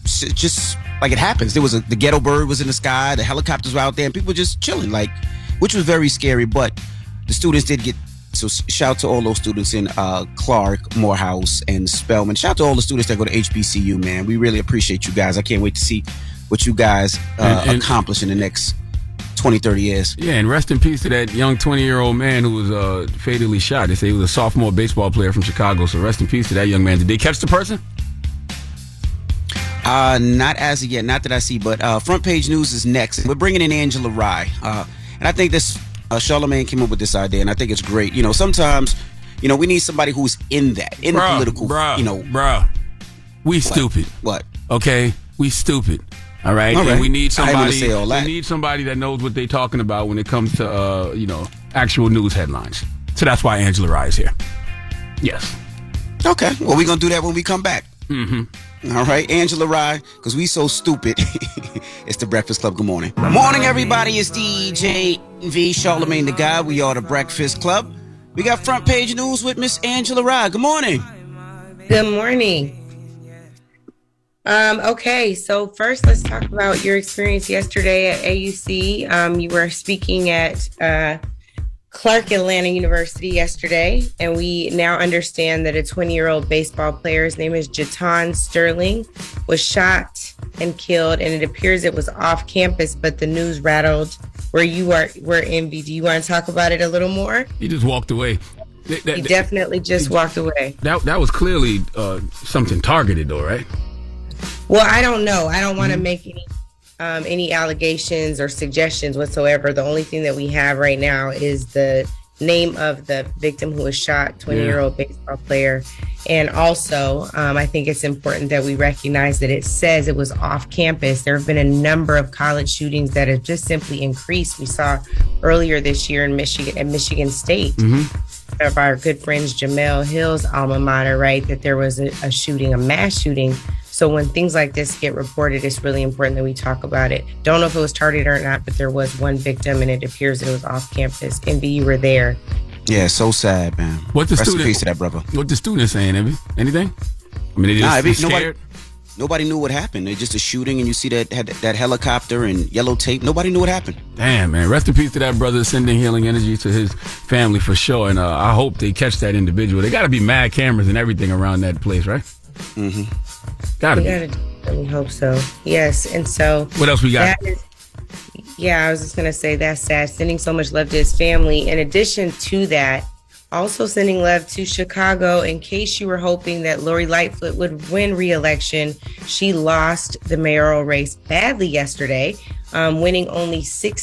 just like it happens. There was the ghetto bird was in the sky, the helicopters were out there, and people just chilling, like, which was very scary. But the students did get, so shout out to all those students in Clark, Morehouse, and Spelman. Shout out to all the students that go to HBCU, man. We really appreciate you guys. I can't wait to see what you guys accomplish in the next 20, 30 years. Yeah, and rest in peace to that young 20-year-old man who was fatally shot. They say he was a sophomore baseball player from Chicago, so rest in peace to that young man. Did they catch the person? Not as of yet, not that I see, but Front Page News is next. We're bringing in Angela Rye. And I think this, Charlamagne came up with this idea, and I think it's great. You know, sometimes, you know, we need somebody who's in the political, we stupid. What? Okay, we stupid. All right, and we need somebody. Say all that. We need somebody that knows what they're talking about when it comes to actual news headlines. So that's why Angela Rye is here. Yes. Okay. Well, we're gonna do that when we come back. Mm-hmm. All right, Angela Rye, because we so stupid. It's the Breakfast Club. Good morning. Morning, everybody. It's DJ V, Charlamagne the Guy. We are the Breakfast Club. We got Front Page News with Miss Angela Rye. Good morning. Good morning. Okay, so first let's talk about your experience yesterday at AUC. You were speaking at Clark Atlanta University yesterday, and we now understand that a 20-year-old baseball player, his name is Jaton Sterling, was shot and killed, and it appears it was off campus, but the news rattled where you were MV. Do you want to talk about it a little more? He just walked away. He definitely just walked away. That was clearly something targeted, though, right? Well, I don't know. I don't want to make any allegations or suggestions whatsoever. The only thing that we have right now is the name of the victim who was shot, 20-year-old baseball player. And also, I think it's important that we recognize that it says it was off campus. There have been a number of college shootings that have just simply increased. We saw earlier this year in Michigan, at Michigan State, of our good friends Jamel Hill's alma mater, right, that there was a shooting, a mass shooting. So when things like this get reported, it's really important that we talk about it. Don't know if it was targeted or not, but there was one victim, and it appears that it was off campus. MB, you were there. Yeah, so sad, man. What the Rest student? in peace to that brother. What the students saying, MB? Anything? I mean, they just scared. Nobody knew what happened. They just a shooting, and you see that helicopter and yellow tape. Nobody knew what happened. Damn, man. Rest in peace to that brother. Sending healing energy to his family for sure. And I hope they catch that individual. They got to be mad cameras and everything around that place, right? Mm-hmm. Gotta be. We hope so. Yes. And so what else we got? I was just going to say that's sad. Sending so much love to his family. In addition to that, also sending love to Chicago. In case you were hoping that Lori Lightfoot would win re-election, she lost the mayoral race badly yesterday, winning only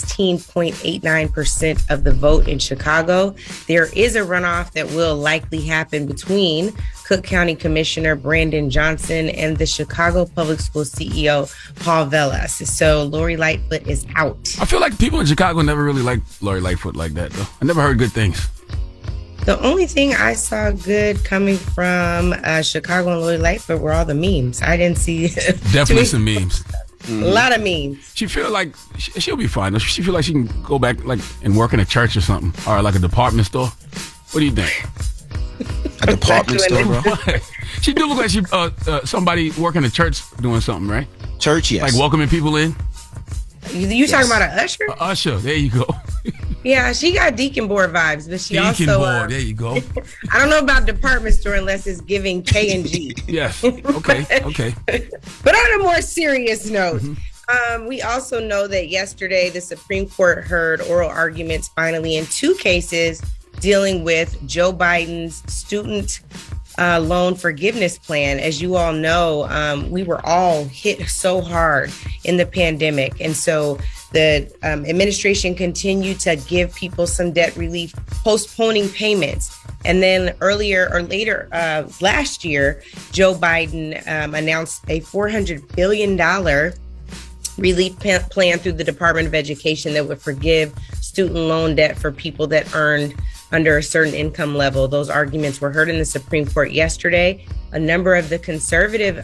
16.89% of the vote in Chicago. There is a runoff that will likely happen between Cook County Commissioner Brandon Johnson and the Chicago Public School CEO Paul Velas. So Lori Lightfoot is out. I feel like people in Chicago never really liked Lori Lightfoot like that, though. I never heard good things. The only thing I saw good coming from Chicago and Lori Lightfoot were all the memes. I didn't see definitely some memes. A lot of memes. She feel like she'll be fine. She feel like she can go back and work in a church or something, or like a department store. What do you think? A department store, bro? She do look like she somebody working a church doing something, right? Church, yes. Like welcoming people in. You talking about an usher? Usher, there you go. Yeah, she got deacon board vibes, but she deacon also board. There you go. I don't know about department store unless it's giving K&G. Yes. Okay. But on a more serious note, we also know that yesterday the Supreme Court heard oral arguments finally in two cases dealing with Joe Biden's student loan forgiveness plan. As you all know, we were all hit so hard in the pandemic. And so the administration continued to give people some debt relief, postponing payments. And then later last year, Joe Biden announced a $400 billion relief plan through the Department of Education that would forgive student loan debt for people that earned under a certain income level. Those arguments were heard in the Supreme Court yesterday. A number of the conservative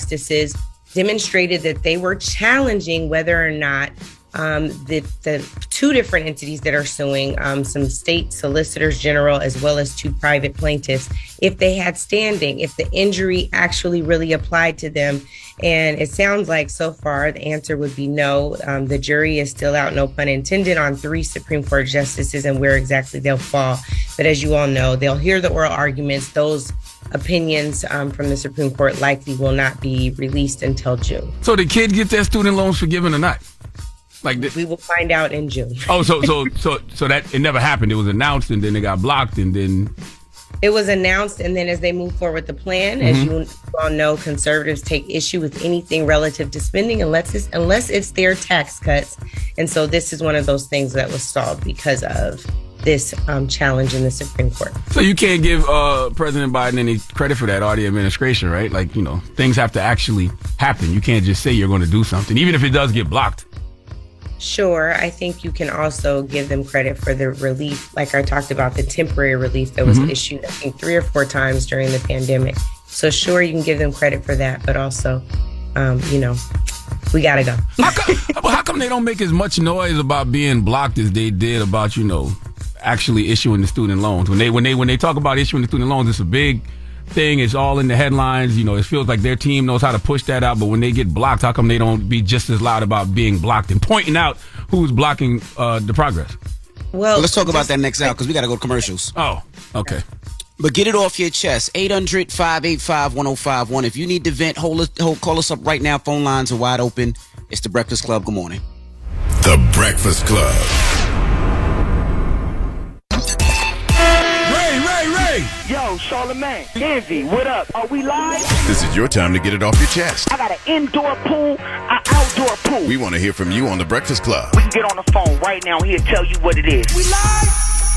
justices demonstrated that they were challenging whether or not the two different entities that are suing, some state solicitors general, as well as two private plaintiffs, if they had standing, if the injury actually really applied to them. And it sounds like so far the answer would be no. The jury is still out, no pun intended, on 3 Supreme Court justices and where exactly they'll fall. But as you all know, they'll hear the oral arguments. Those opinions from the Supreme Court likely will not be released until June. So the kid get their student loans forgiven or not? We will find out in June. Oh, so that it never happened. It was announced and then it got blocked and then. It was announced, and then as they move forward with the plan, as you all know, conservatives take issue with anything relative to spending unless it's their tax cuts. And so this is one of those things that was stalled because of this challenge in the Supreme Court. So you can't give President Biden any credit for that, or the administration, right? Like, things have to actually happen. You can't just say you're going to do something, even if it does get blocked. Sure. I think you can also give them credit for the relief, like I talked about, the temporary relief that was issued, I think, 3 or 4 times during the pandemic. So sure, you can give them credit for that, but also, we got to go. How come they don't make as much noise about being blocked as they did about, actually issuing the student loans? When they talk about issuing the student loans, it's a big thing. It's all in the headlines. It feels like their team knows how to push that out. But when they get blocked, how come they don't be just as loud about being blocked and pointing out who's blocking the progress? Well, let's talk about that next hour because we got to go to commercials. Oh, okay. But get it off your chest. 800-585-1051. If you need to vent, call us up right now. Phone lines are wide open. It's The Breakfast Club. Good morning. The Breakfast Club. Yo, Charlamagne, Envy, what up? Are we live? This is your time to get it off your chest. I got an indoor pool, an outdoor pool. We want to hear from you on The Breakfast Club. We can get on the phone right now. He'll tell you what it is. We live?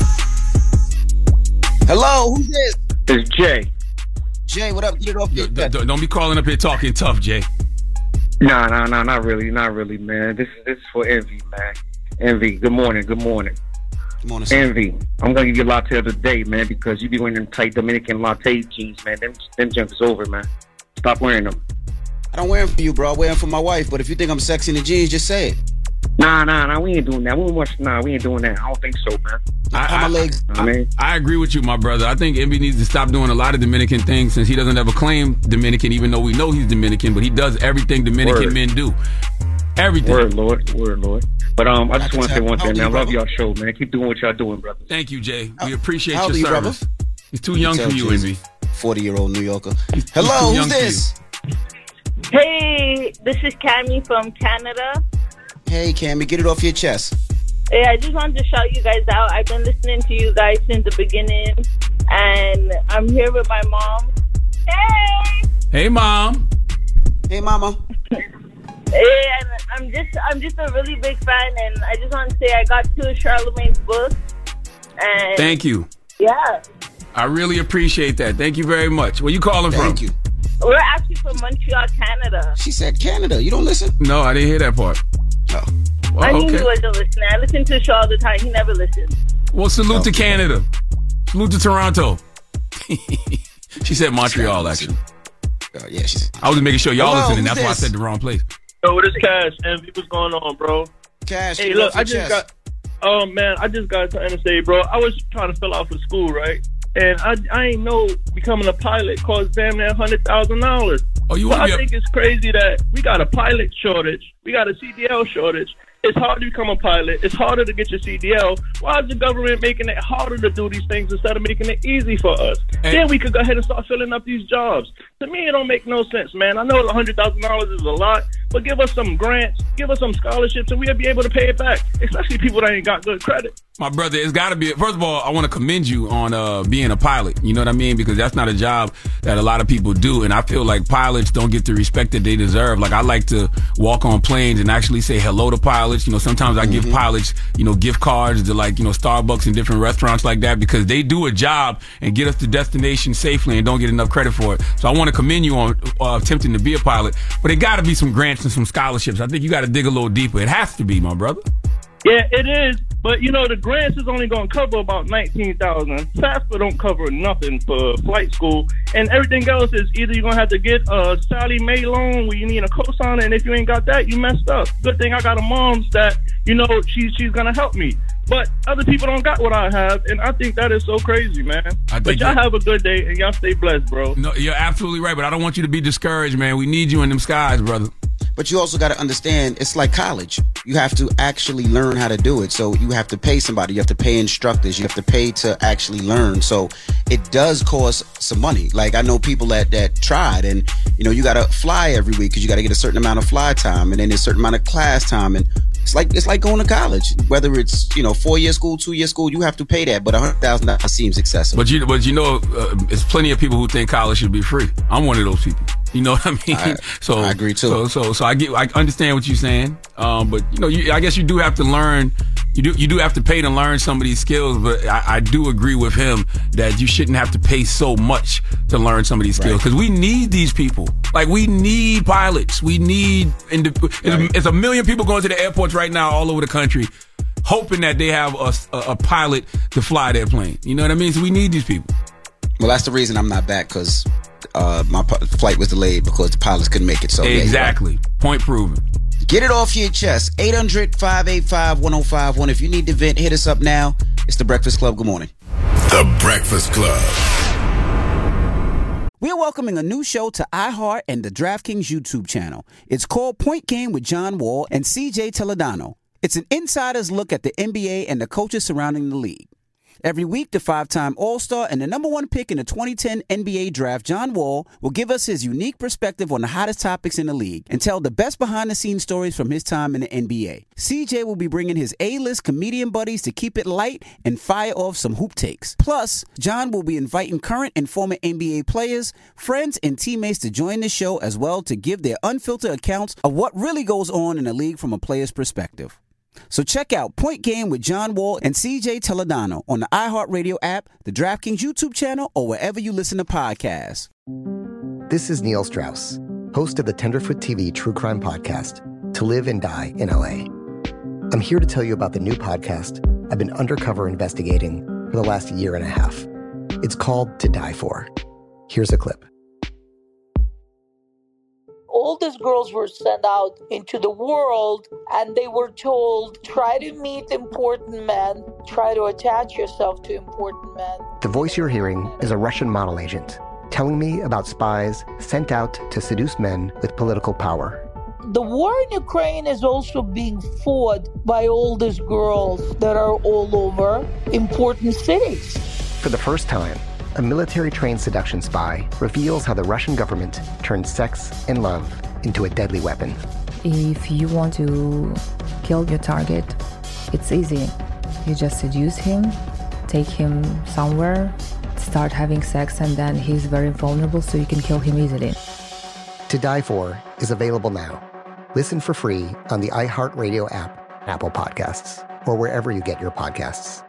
Hello, who's this? It's Jay. Jay, what up? Get it off your chest. Don't be calling up here talking tough, Jay. No, not really, man. This is for Envy, man. Envy, good morning. Good morning, Envy, I'm gonna give you a latte of the day, man, because you be wearing them tight Dominican latte jeans, man. Them junk is over, man. Stop wearing them. I don't wear them for you, bro. I wear them for my wife. But if you think I'm sexy in the jeans, just say it. Nah, we ain't doing that. We ain't doing that. I don't think so, man. I agree with you, my brother. I think Envy needs to stop doing a lot of Dominican things since he doesn't ever claim Dominican, even though we know he's Dominican, but he does everything Dominican men do. Everything. Word, Lord. But I just want to say one thing, man. I love y'all show, man. Keep doing what y'all doing, brother. Thank you, Jay. We appreciate your service. He's too young for you, Envy. 40-year-old New Yorker. Hello, who's this? Hey, this is Cammie from Canada. Hey, Cammie, get it off your chest. Hey, I just wanted to shout you guys out. I've been listening to you guys since the beginning, and I'm here with my mom. Hey! Hey, Mom. Hey, Mama. Hey, and I'm just a really big fan, and I just want to say I got 2 of Charlamagne's books. And thank you. Yeah. I really appreciate that. Thank you very much. Where you calling from? Thank you. We're actually from Montreal, Canada. She said Canada. You don't listen? No, I didn't hear that part. Oh. Well, I knew he wasn't listening. I listen to the show all the time. He never listens. Well, salute to Canada. Salute to Toronto. She said Montreal, actually. Yeah, I was making sure y'all listening. That's why I said the wrong place. Yo, what is Cash? Envy, what's going on, bro? Cash, hey, look, I just got something to say, bro. I was trying to fill out for school, right? And I ain't know becoming a pilot costs damn near $100,000. Oh, I think it's crazy that we got a pilot shortage. We got a CDL shortage. It's hard to become a pilot. It's harder to get your CDL. Why is the government making it harder to do these things instead of making it easy for us? Then we could go ahead and start filling up these jobs. To me, it don't make no sense, man. I know $100,000 is a lot, but give us some grants, give us some scholarships, and we'll be able to pay it back, especially people that ain't got good credit. My brother, it's got to be. First of all, I want to commend you on being a pilot. You know what I mean? Because that's not a job that a lot of people do, and I feel like pilots don't get the respect that they deserve. Like, I like to walk on planes and actually say hello to pilots. You know, sometimes I give pilots, gift cards to Starbucks and different restaurants like that because they do a job and get us to destination safely and don't get enough credit for it. So I want to commend you on attempting to be a pilot, but it got to be some grants and some scholarships. I think you got to dig a little deeper. It has to be, my brother. Yeah, it is. But, the grants is only going to cover about $19,000. FAFSA don't cover nothing for flight school. And everything else is either you're going to have to get a Sally Mae loan where you need a cosigner, and if you ain't got that, you messed up. Good thing I got a mom's that she's gonna help me. But other people don't got what I have, and I think that is so crazy, man. But y'all have a good day, and y'all stay blessed, bro. No, you're absolutely right, but I don't want you to be discouraged, man. We need you in them skies, brother. But you also got to understand, it's like college. You have to actually learn how to do it. So you have to pay somebody. You have to pay instructors. You have to pay to actually learn. So it does cost some money. Like, I know people that tried, and, you got to fly every week because you got to get a certain amount of fly time, and then a certain amount of class time. And it's like going to college. Whether it's, 4-year school, 2-year school, you have to pay that. But $100,000 seems excessive. But it's plenty of people who think college should be free. I'm one of those people. You know what I mean? So I agree too. So I understand what you're saying. But I guess you do have to learn. You do have to pay to learn some of these skills. But I do agree with him that you shouldn't have to pay so much to learn some of these skills, because we need these people. Like, we need pilots. We need. It's a million people going to the airports right now all over the country, hoping that they have a pilot to fly their plane. You know what I mean? So we need these people. Well, that's the reason I'm not back, because my flight was delayed because the pilots couldn't make it. So exactly. Yeah, point proven. Get it off your chest. 800-585-1051. If you need to vent, hit us up now. It's The Breakfast Club. Good morning. The Breakfast Club. We're welcoming a new show to iHeart and the DraftKings YouTube channel. It's called Point Game with John Wall and CJ Toledano. It's an insider's look at the NBA and the coaches surrounding the league. Every week, the 5-time All-Star and the #1 pick in the 2010 NBA Draft, John Wall, will give us his unique perspective on the hottest topics in the league and tell the best behind-the-scenes stories from his time in the NBA. CJ will be bringing his A-list comedian buddies to keep it light and fire off some hoop takes. Plus, John will be inviting current and former NBA players, friends, and teammates to join the show as well to give their unfiltered accounts of what really goes on in the league from a player's perspective. So check out Point Game with John Wall and CJ Toledano on the iHeartRadio app, the DraftKings YouTube channel, or wherever you listen to podcasts. This is Neil Strauss, host of the Tenderfoot TV True Crime Podcast, To Live and Die in LA. I'm here to tell you about the new podcast I've been undercover investigating for the last year and a half. It's called To Die For. Here's a clip. All these girls were sent out into the world and they were told, try to meet important men, try to attach yourself to important men. The voice you're hearing is a Russian model agent telling me about spies sent out to seduce men with political power. The war in Ukraine is also being fought by all these girls that are all over important cities. For the first time, a military-trained seduction spy reveals how the Russian government turned sex and love into a deadly weapon. If you want to kill your target, it's easy. You just seduce him, take him somewhere, start having sex, and then he's very vulnerable, so you can kill him easily. To Die For is available now. Listen for free on the iHeartRadio app, Apple Podcasts, or wherever you get your podcasts.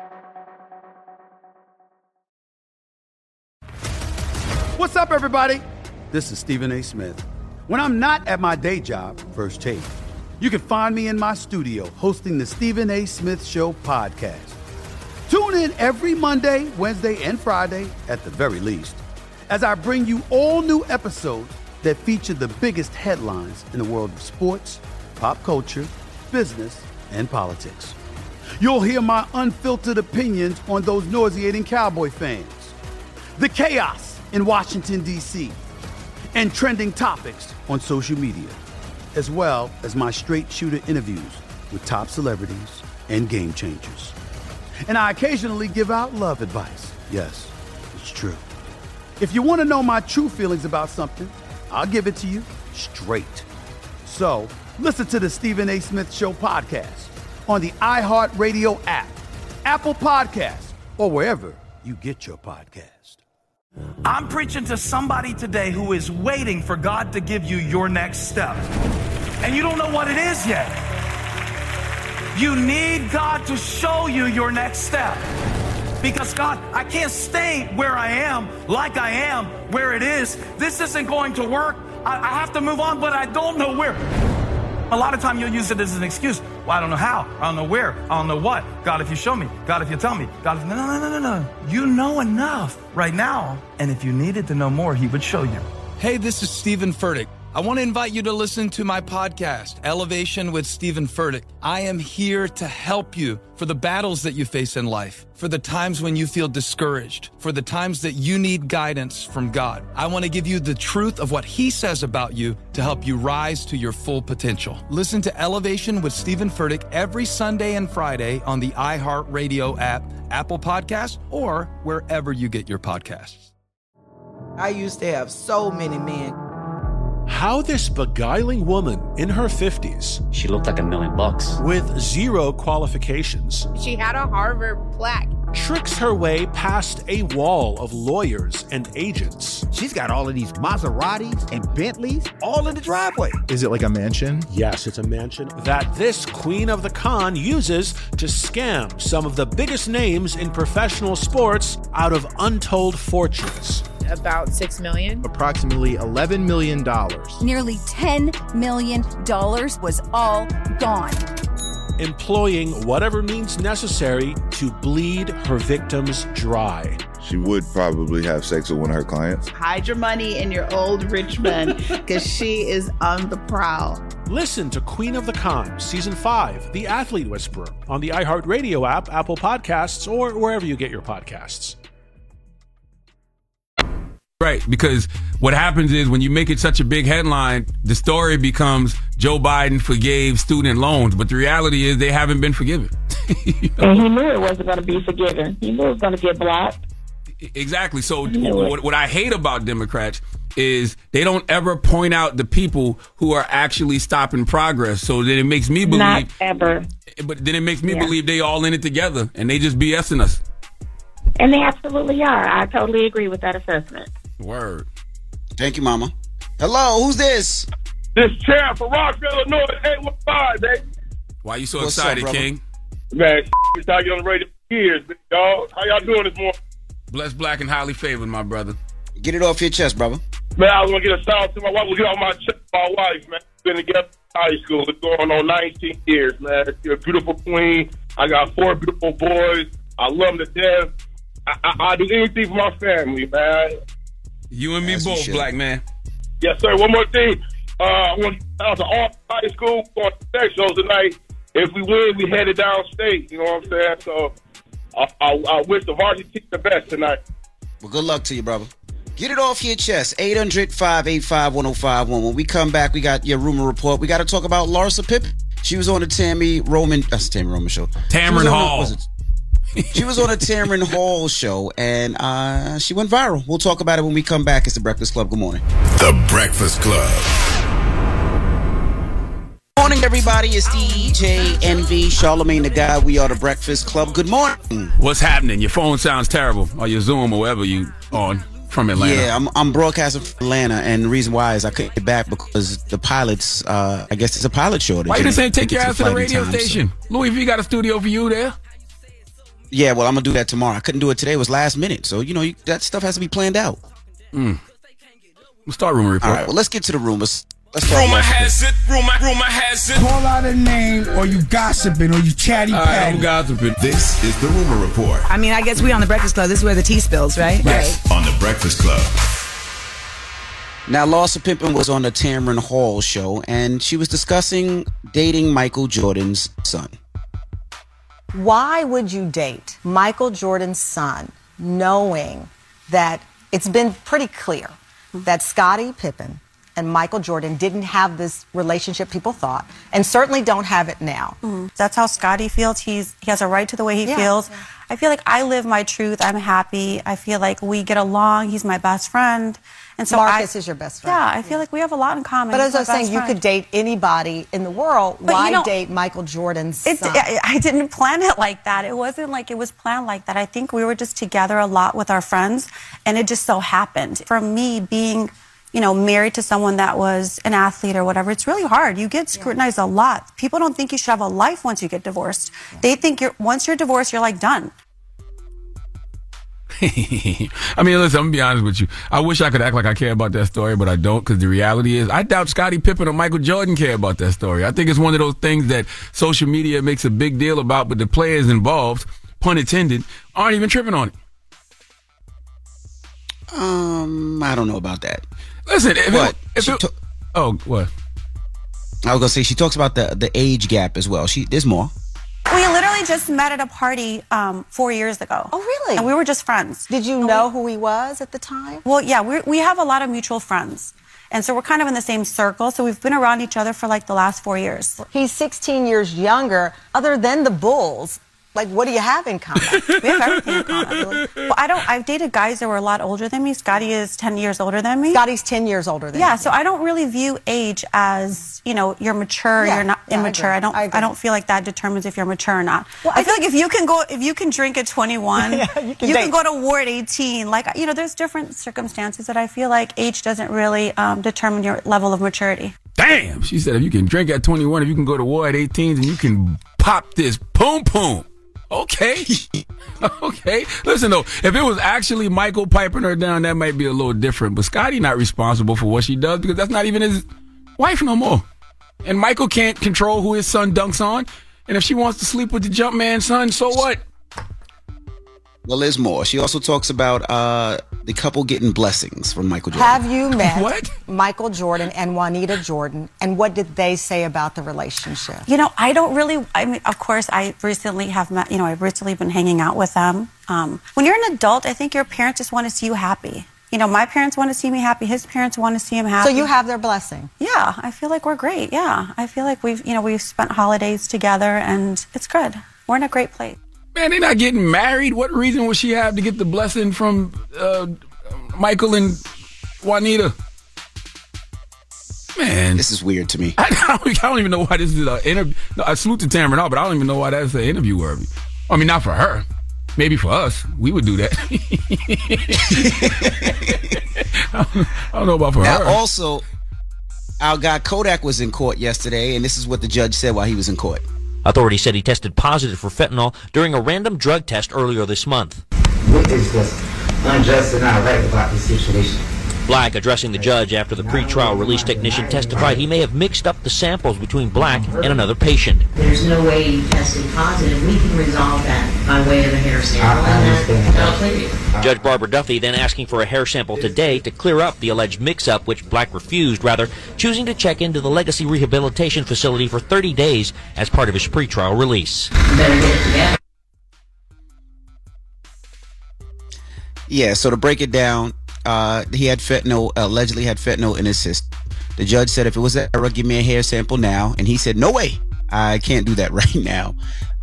What's up, everybody? This is Stephen A. Smith. When I'm not at my day job, First Take, you can find me in my studio hosting the Stephen A. Smith Show podcast. Tune in every Monday, Wednesday, and Friday, at the very least, as I bring you all new episodes that feature the biggest headlines in the world of sports, pop culture, business, and politics. You'll hear my unfiltered opinions on those nauseating Cowboy fans, the chaos in Washington, D.C., and trending topics on social media, as well as my straight shooter interviews with top celebrities and game changers. And I occasionally give out love advice. Yes, it's true. If you want to know my true feelings about something, I'll give it to you straight. So listen to the Stephen A. Smith Show podcast on the iHeartRadio app, Apple Podcasts, or wherever you get your podcast. I'm preaching to somebody today who is waiting for God to give you your next step. And you don't know what it is yet. You need God to show you your next step. Because God, I can't stay where I am, like I am, where it is. This isn't going to work. I have to move on, but I don't know where. A lot of time you'll use it as an excuse. Well, I don't know how. I don't know where. I don't know what. God, if you show me. God, if you tell me. God, if... No. You know enough right now. And if you needed to know more, he would show you. Hey, this is Stephen Furtick. I want to invite you to listen to my podcast, Elevation with Stephen Furtick. I am here to help you for the battles that you face in life, for the times when you feel discouraged, for the times that you need guidance from God. I want to give you the truth of what He says about you to help you rise to your full potential. Listen to Elevation with Stephen Furtick every Sunday and Friday on the iHeartRadio app, Apple Podcasts, or wherever you get your podcasts. I used to have so many men. How this beguiling woman in her 50s, she looked like $1 million, with 0 qualifications, she had a Harvard plaque, tricks her way past a wall of lawyers and agents. She's got all of these Maseratis and Bentleys all in the driveway. Is it like a mansion? Yes, it's a mansion that this queen of the con uses to scam some of the biggest names in professional sports out of untold fortunes. About $6 million. Approximately $11 million. Nearly $10 million was all gone. Employing whatever means necessary to bleed her victims dry. She would probably have sex with one of her clients. Hide your money in your old rich man, because she is on the prowl. Listen to Queen of the Con, Season 5, The Athlete Whisperer, on the iHeartRadio app, Apple Podcasts, or wherever you get your podcasts. Right, because what happens is when you make it such a big headline, the story becomes Joe Biden forgave student loans, but the reality is they haven't been forgiven. And he knew it wasn't going to be forgiven. He knew it was going to get blocked. Exactly. So what I hate about Democrats is they don't ever point out the people who are actually stopping progress. So then it makes me believe. Not ever. But then it makes me believe they all in it together and they just BSing us. And they absolutely are. I totally agree with that assessment. Word. Thank you, Mama. Hello, who's this? This Champ from Rockville, Illinois, 815, baby. Why you so excited, King? Man, it's how you on the radio for years, big dog. How y'all doing this morning? Blessed, black, and highly favored, my brother. Get it off your chest, brother. Man, I was going to get a shout out to my wife. We'll get off my chest, my wife, man. We've been together in high school. It's going on 19 years, man. You're a beautiful queen. I got 4 beautiful boys. I love them to death. I do anything for my family, man. You and me both, black man. Yes, sir. One more thing. I want to shout out to all high school going to sex shows tonight. If we win, we headed downstate. You know what I'm saying? So I wish the varsity team the best tonight. Well, good luck to you, brother. Get it off your chest. 800-585-1051. When we come back, we got your rumor report. We got to talk about Larsa Pippen. She was on the Tamron Roman show. Tamron Hall. She was on a Tamron Hall show, and she went viral. We'll talk about it when we come back. It's The Breakfast Club. Good morning. The Breakfast Club. Good morning, everybody. It's DJ Envy, Charlamagne the Guy. We are The Breakfast Club. Good morning. What's happening? Your phone sounds terrible, or your Zoom, or wherever you on from Atlanta. Yeah, I'm broadcasting from Atlanta, and the reason why is I couldn't get back because the pilots, I guess it's a pilot shortage. Why you just ain't take your ass to the radio station? Louis V got a studio for you there. Yeah, well, I'm going to do that tomorrow. I couldn't do it today. It was last minute. So, that stuff has to be planned out. We'll start rumor report. All right, well, let's get to the rumors. Let's talk rumor has it. Rumor has it. Call out a name or you gossiping or you chatty patty. I'm gossiping. This is the rumor report. I mean, I guess we on The Breakfast Club. This is where the tea spills, right? Right. On The Breakfast Club. Now, Larsa Pippen was on the Tamron Hall show, and she was discussing dating Michael Jordan's son. Why would you date Michael Jordan's son knowing that it's been pretty clear that Scottie Pippen and Michael Jordan didn't have this relationship people thought, and certainly don't have it now? That's how Scottie feels. He has a right to the way he feels. Yeah. I feel like I live my truth. I'm happy. I feel like we get along. He's my best friend. And so Marcus is your best friend. Yeah, I feel like we have a lot in common. But as I was saying, you could date anybody in the world. But why date Michael Jordan's son? I didn't plan it like that. It wasn't like it was planned like that. I think we were just together a lot with our friends, and it just so happened. For me, being, married to someone that was an athlete or whatever, it's really hard. You get scrutinized a lot. People don't think you should have a life once you get divorced. Yeah. They think once you're divorced, you're like done. I mean, listen, I'm going to be honest with you. I wish I could act like I care about that story, but I don't, because the reality is I doubt Scottie Pippen or Michael Jordan care about that story. I think it's one of those things that social media makes a big deal about, but the players involved, pun intended, aren't even tripping on it. I don't know about that. Listen, Oh, what? I was gonna say she talks about the age gap as well. There's more. We literally just met at a party 4 years ago. Oh, really? And we were just friends. Did you know who he was at the time? Well, yeah, we have a lot of mutual friends. And so we're kind of in the same circle. So we've been around each other for like the last 4 years. He's 16 years younger. Other than the Bulls, like, what do you have in common? We have everything in common. Really. Well, I've dated guys that were a lot older than me. Scotty is 10 years older than me. Scotty's 10 years older than me. Yeah, so I don't really view age as, you're mature, you're not immature. I don't feel like that determines if you're mature or not. Well, I feel like if you can drink at 21, you can go to war at 18. Like, there's different circumstances that I feel like age doesn't really determine your level of maturity. Damn, she said if you can drink at 21, if you can go to war at 18, then you can pop this poom poom. Okay. Okay. Listen, though, if it was actually Michael piping her down, that might be a little different. But Scotty not responsible for what she does because that's not even his wife no more. And Michael can't control who his son dunks on. And if she wants to sleep with the Jumpman son, so what? Well, there's more. She also talks about the couple getting blessings from Michael Jordan. Have you met Michael Jordan and Juanita Jordan, and what did they say about the relationship? I don't really, of course, I recently have met, I've recently been hanging out with them. When you're an adult, I think your parents just want to see you happy. My parents want to see me happy. His parents want to see him happy. So you have their blessing? Yeah, I feel like we're great. Yeah, I feel like we've spent holidays together, and it's good. We're in a great place. Man, they're not getting married. What reason would she have to get the blessing from Michael and Juanita? Man. This is weird to me. I don't even know why this is an interview. No, I salute to Tamron Hall, but I don't even know why that's an interview worthy. I mean, not for her. Maybe for us. We would do that. I don't know about for her. Also, our guy Kodak was in court yesterday, and this is what the judge said while he was in court. Authorities said he tested positive for fentanyl during a random drug test earlier this month. What is just unjust and not right about this situation? Black, addressing the judge after the pretrial release technician testified he may have mixed up the samples between Black and another patient. There's no way you tested positive. We can resolve that by way of a hair sample. That'll clear you. Judge Barbara Duffy then asking for a hair sample today to clear up the alleged mix-up, which Black refused, rather choosing to check into the Legacy Rehabilitation Facility for 30 days as part of his pretrial release. Yeah, so to break it down, he had fentanyl, allegedly had fentanyl in his system. The judge said, if it was that error, give me a hair sample now. And he said, no way, I can't do that right now.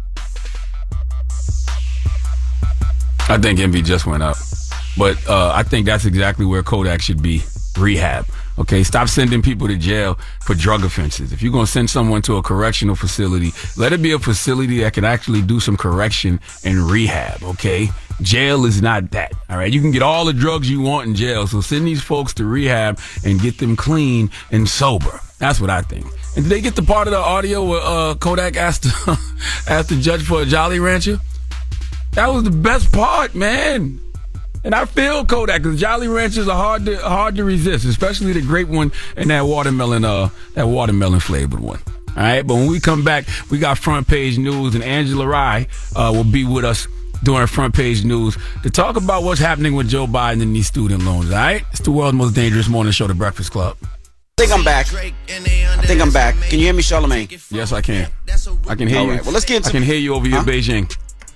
I think envy just went up. But I think that's exactly where Kodak should be. Rehab. Okay, stop sending people to jail for drug offenses. If you're going to send someone to a correctional facility, let it be a facility that can actually do some correction and rehab, okay? Jail is not that, all right? You can get all the drugs you want in jail, so send these folks to rehab and get them clean and sober. That's what I think. And did they get the part of the audio where Kodak asked the judge for a Jolly Rancher? That was the best part, man. And I feel Kodak, because Jolly Ranchers are hard to resist, especially the grape one and that watermelon flavored one. All right, but when we come back, we got front page news, and Angela Rye will be with us during front page news to talk about what's happening with Joe Biden and these student loans. All right, it's the world's most dangerous morning show, The Breakfast Club. I think I'm back. Can you hear me, Charlamagne? Yes, I can. I can hear you. All right, well, let's get into. I can hear you over your Beijing.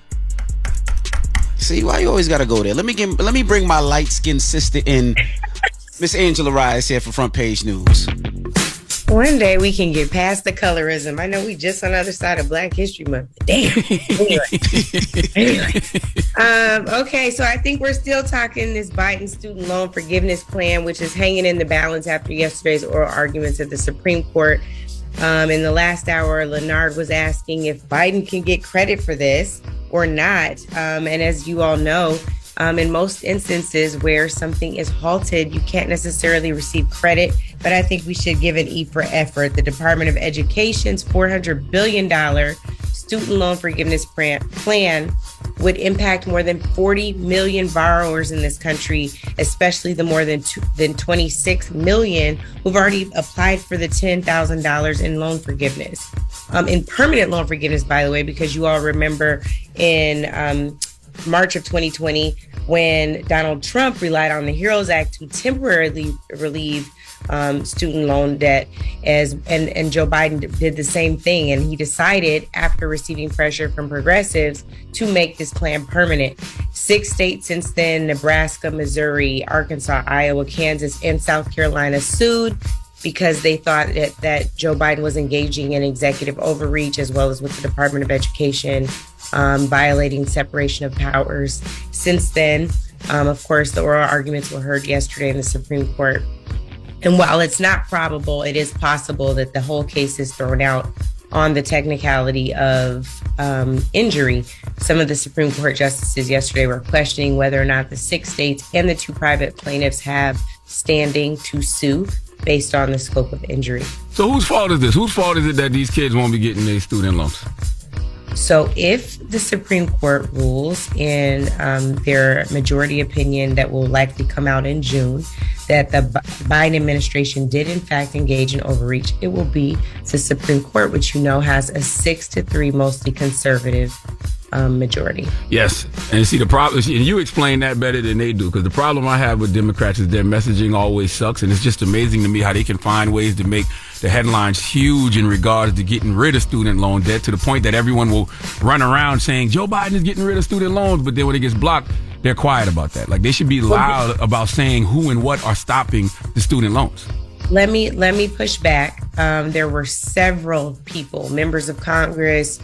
See, why you always gotta go there? Let me bring my light-skinned sister in. Miss Angela Rye is here for front page news. One day we can get past the colorism. I know we just on the other side of Black History Month. Damn. Anyway. Okay, so I think we're still talking this Biden student loan forgiveness plan, which is hanging in the balance after yesterday's oral arguments at the Supreme Court. In the last hour, Leonard was asking if Biden can get credit for this or not. And as you all know, in most instances where something is halted, you can't necessarily receive credit, but I think we should give an E for effort. The Department of Education's $400 billion student loan forgiveness plan would impact more than 40 million borrowers in this country, especially the more than 26 million who've already applied for the $10,000 in loan forgiveness. In permanent loan forgiveness, by the way, because you all remember in March of 2020, when Donald Trump relied on the HEROES Act to temporarily relieve student loan debt, and Joe Biden did the same thing. And he decided, after receiving pressure from progressives, to make this plan permanent. 6 states since then, Nebraska, Missouri, Arkansas, Iowa, Kansas, and South Carolina sued because they thought that Joe Biden was engaging in executive overreach, as well as with the Department of Education, violating separation of powers. Since then, of course, the oral arguments were heard yesterday in the Supreme Court. And while it's not probable, it is possible that the whole case is thrown out on the technicality of injury. Some of the Supreme Court justices yesterday were questioning whether or not the 6 states and the 2 private plaintiffs have standing to sue based on the scope of injury. So whose fault is this? Whose fault is it that these kids won't be getting their student loans? So if the Supreme Court rules in their majority opinion that will likely come out in June that the Biden administration did in fact engage in overreach, it will be the Supreme Court, which has a 6-3 mostly conservative majority. Yes. And see, the problem is, and you explain that better than they do, because the problem I have with Democrats is their messaging always sucks. And it's just amazing to me how they can find ways to make the headlines huge in regards to getting rid of student loan debt, to the point that everyone will run around saying Joe Biden is getting rid of student loans. But then when it gets blocked, they're quiet about that. Like, they should be loud about saying who and what are stopping the student loans. Let me push back. There were several people, members of Congress,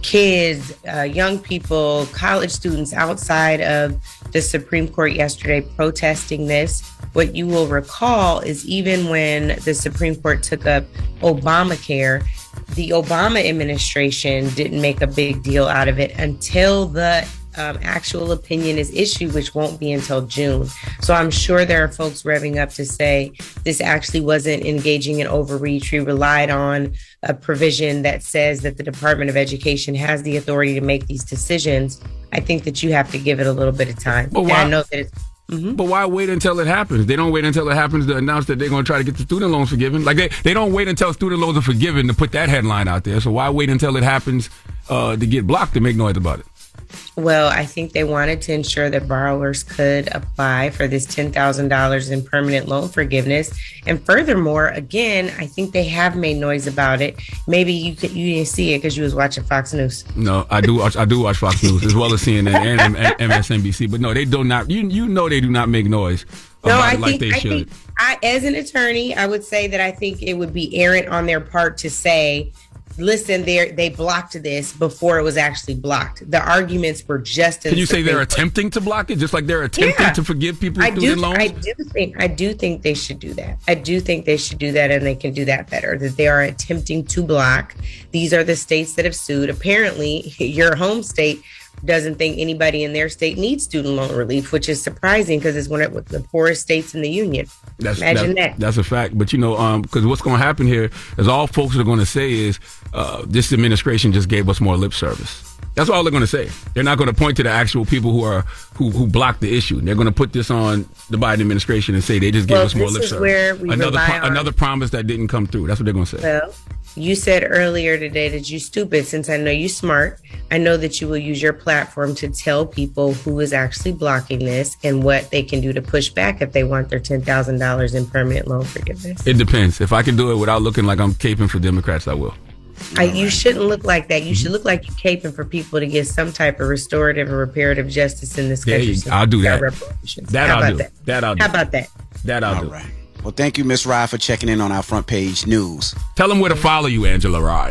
kids, young people, college students outside of the Supreme Court yesterday protesting this. What you will recall is even when the Supreme Court took up Obamacare, the Obama administration didn't make a big deal out of it until the actual opinion is issued, which won't be until June. So I'm sure there are folks revving up to say this actually wasn't engaging in overreach. We relied on a provision that says that the Department of Education has the authority to make these decisions. I think that you have to give it a little bit of time. But why, I know that it's But why wait until it happens? They don't wait until it happens to announce that they're going to try to get the student loans forgiven. Like, they don't wait until student loans are forgiven to put that headline out there. So why wait until it happens to get blocked to make noise about it? Well, I think they wanted to ensure that borrowers could apply for this $10,000 in permanent loan forgiveness. And furthermore, again, I think they have made noise about it. Maybe you didn't see it because you was watching Fox News. No, I do watch Fox News as well as CNN and MSNBC. But no, they do not. You know, they do not make noise about it like they should. As an attorney, I would say that I think it would be errant on their part to say, listen, they blocked this before it was actually blocked. The arguments were just in. Can you say they're attempting to block it, just like they're attempting to forgive people student loans? I do think they should do that. I do think they should do that, and they can do that better. That they are attempting to block. These are the states that have sued. Apparently, your home state doesn't think anybody in their state needs student loan relief, which is surprising because it's one of the poorest states in the union. Imagine that. That's a fact. But, because what's going to happen here is all folks are going to say is this administration just gave us more lip service. That's all they're going to say. They're not going to point to the actual people who blocked the issue. They're going to put this on the Biden administration and say they just gave us more lip service. Where we another promise that didn't come through. That's what they're going to say. Well, you said earlier today that you're stupid. Since I know you're smart, I know that you will use your platform to tell people who is actually blocking this and what they can do to push back if they want their $10,000 in permanent loan forgiveness. It depends. If I can do it without looking like I'm caping for Democrats, I will. You shouldn't look like that. You should look like you're caping for people to get some type of restorative or reparative justice in this country. I'll do that. How about that? That I'll do. Right. Well, thank you, Miss Rye, for checking in on our front page news. Tell them where to follow you, Angela Rye.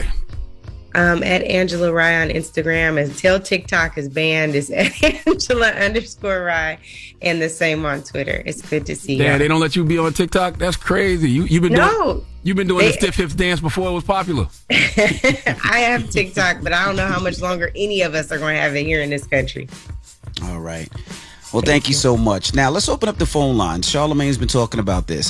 At Angela Rye on Instagram. Until TikTok is banned, it's at Angela_Rye, and the same on Twitter. It's good to see you. Yeah, they don't let you be on TikTok? That's crazy. You've been doing the stiff hips dance before it was popular. I have TikTok, but I don't know how much longer any of us are going to have it here in this country. All right. Well, thank you so much. Now, let's open up the phone line. Charlamagne's been talking about this.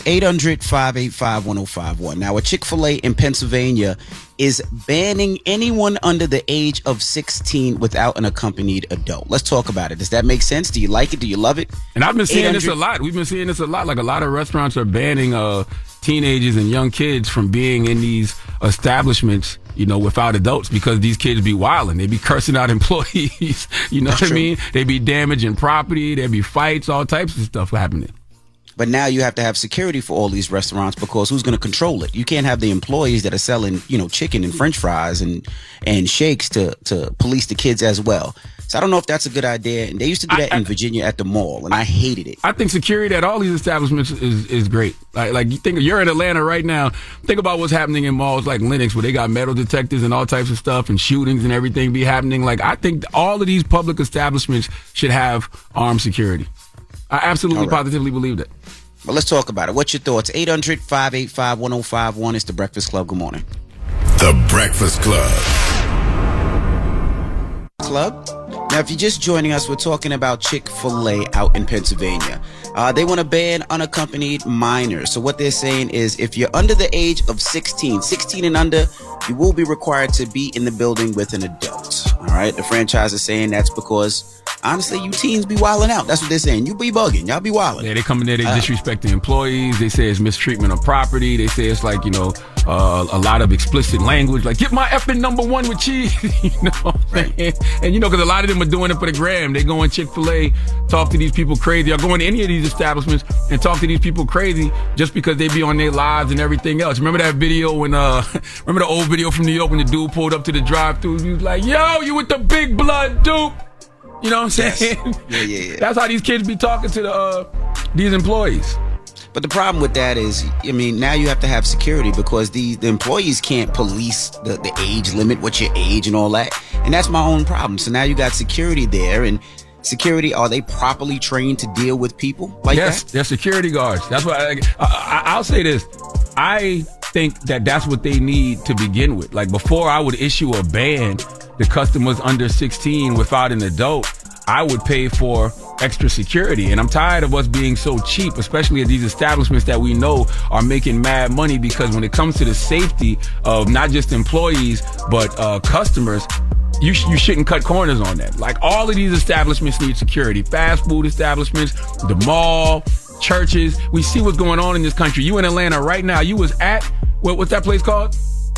800-585-1051. Now, a Chick-fil-A in Pennsylvania is banning anyone under the age of 16 without an accompanied adult. Let's talk about it. Does that make sense? Do you like it? Do you love it? And I've been seeing this a lot. We've been seeing this a lot. Like, a lot of restaurants are banning teenagers and young kids from being in these establishments, without adults, because these kids be wilding. They be cursing out employees. You know what I mean? They be damaging property. There be fights, all types of stuff happening. But now you have to have security for all these restaurants because who's going to control it? You can't have the employees that are selling, chicken and French fries and shakes to police the kids as well. So I don't know if that's a good idea. And they used to do that in Virginia at the mall, and I hated it. I think security at all these establishments is great. Like you think you're in Atlanta right now. Think about what's happening in malls like Lenox, where they got metal detectors and all types of stuff, and shootings and everything be happening. Like I think all of these public establishments should have armed security. I absolutely positively believe that. Well, let's talk about it. What's your thoughts? 800-585-1051 is the Breakfast Club. Good morning. The Breakfast Club. Now, if you're just joining us, we're talking about Chick-fil-A out in Pennsylvania. They want to ban unaccompanied minors. So what they're saying is if you're under the age of 16 and under, you will be required to be in the building with an adult. All right. The franchise is saying that's because, honestly, you teens be wilding out. That's what they're saying. You be bugging. Y'all be wilding. Yeah, they come in there, they disrespect the employees. They say it's mistreatment of property. They say it's like, a lot of explicit language, like get my effing number one with cheese. Right. And because a lot of them are doing it for the gram. They go in Chick-fil-A, talk to these people crazy, or go in any of these establishments and talk to these people crazy just because they be on their lives and everything else. Remember that video when remember the old video from New York when the dude pulled up to the drive-thru? He was like, yo, you with the big blood, dude. You know what I'm saying? Yeah. That's how these kids be talking to these employees. But the problem with that is, now you have to have security because the employees can't police the age limit, what's your age and all that. And that's my own problem. So now you got security there, and security, are they properly trained to deal with people like that? Yes, they're security guards. That's why I'll say this. I think that's what they need to begin with. Like before I would issue a ban to customers under 16 without an adult, I would pay for extra security. And I'm tired of us being so cheap, especially at these establishments that we know are making mad money, because when it comes to the safety of not just employees, but customers, you shouldn't cut corners on that. Like all of these establishments need security. Fast food establishments, the mall, churches. We see what's going on in this country. You in Atlanta right now. You was at, what's that place called?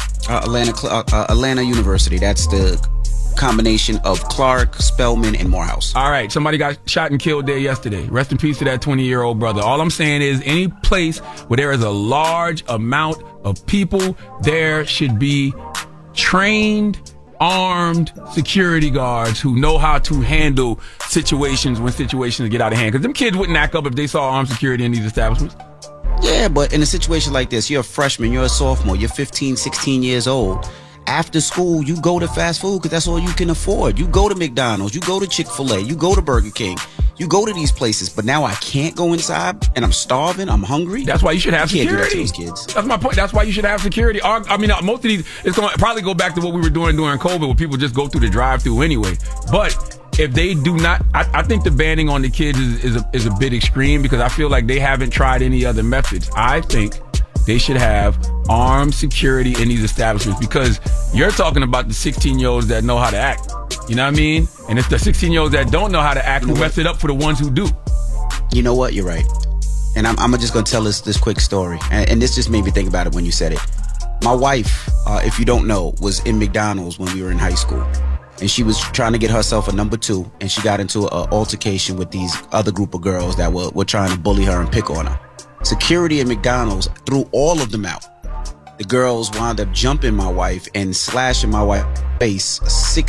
Atlanta University. That's the combination of Clark, Spelman, and Morehouse. All right, somebody got shot and killed there yesterday. Rest in peace to that 20-year-old brother. All I'm saying is any place where there is a large amount of people, there should be trained, armed security guards who know how to handle situations when situations get out of hand. Because them kids wouldn't act up if they saw armed security in these establishments. Yeah, but in a situation like this, you're a freshman, you're a sophomore, you're 15, 16 years old. After school, you go to fast food because that's all you can afford. You go to McDonald's, you go to Chick-fil-A, you go to Burger King, you go to these places. But now I can't go inside and I'm starving, I'm hungry. That's why you should have security. Can't do that to those kids. That's my point. That's why you should have security. Most of these, it's going to probably go back to what we were doing during COVID, where people just go through the drive-thru anyway. But if they do not, I think the banning on the kids is a bit extreme, because I feel like they haven't tried any other methods. I think they should have armed security in these establishments, because you're talking about the 16-year-olds that know how to act. You know what I mean? And it's the 16-year-olds that don't know how to act who mess it up for the ones who do. You know what? You're right. And I'm just going to tell this quick story. And this just made me think about it when you said it. My wife, if you don't know, was in McDonald's when we were in high school. And she was trying to get herself a number 2. And she got into an altercation with these other group of girls that were trying to bully her and pick on her. Security at McDonald's threw all of them out. The girls wound up jumping my wife and slashing my wife's face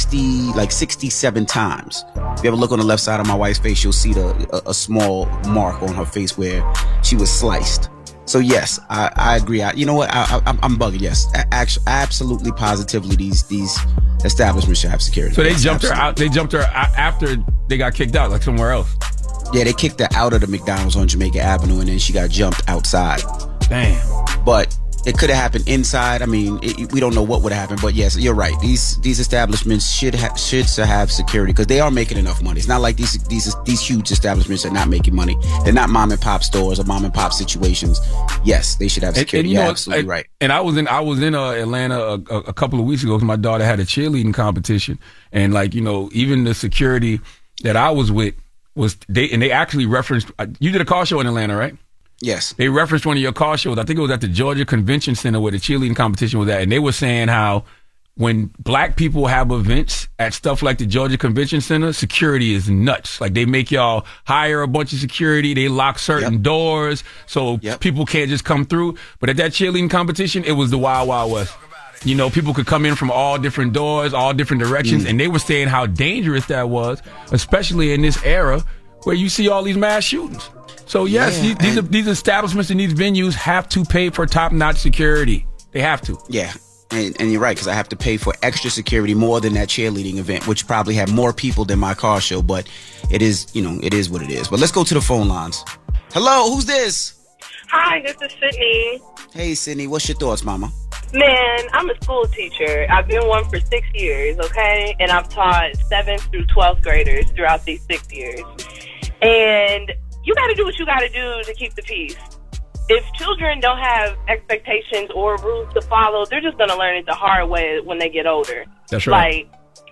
67 times. If you ever look on the left side of my wife's face, you'll see a small mark on her face where she was sliced. So yes, I agree. You know what? I'm bugging. Yes, actually, absolutely, positively, these establishments should have security. So they jumped her out. They jumped her after they got kicked out, like somewhere else. Yeah, they kicked her out of the McDonald's on Jamaica Avenue, and then she got jumped outside. Damn. But it could have happened inside. I mean, we don't know what would have happened. But yes, you're right. These establishments should have security, because they are making enough money. It's not like these huge establishments are not making money. They're not mom and pop stores or mom and pop situations. Yes, they should have security. And you're absolutely right. And I was in Atlanta a couple of weeks ago, because my daughter had a cheerleading competition, and even the security that I was with they actually referenced. You did a car show in Atlanta, right? Yes. They referenced one of your car shows. I think it was at the Georgia Convention Center where the cheerleading competition was at, and they were saying how when black people have events at stuff like the Georgia Convention Center, security is nuts. Like, they make y'all hire a bunch of security. They lock certain doors so people can't just come through. But at that cheerleading competition, it was the Wild Wild West. You know, people could come in from all different doors, all different directions, and they were saying how dangerous that was, especially in this era where you see all these mass shootings. So, yes, these establishments and these venues have to pay for top-notch security. They have to. Yeah. And you're right, because I have to pay for extra security more than that cheerleading event, which probably had more people than my car show. But it is, it is what it is. But let's go to the phone lines. Hello, who's this? Hi, this is Sydney. Hey, Sydney, what's your thoughts, mama? Man, I'm a school teacher. I've been one for 6 years, okay? And I've taught 7th through 12th graders throughout these 6 years. And you got to do what you got to do to keep the peace. If children don't have expectations or rules to follow, they're just going to learn it the hard way when they get older. That's right.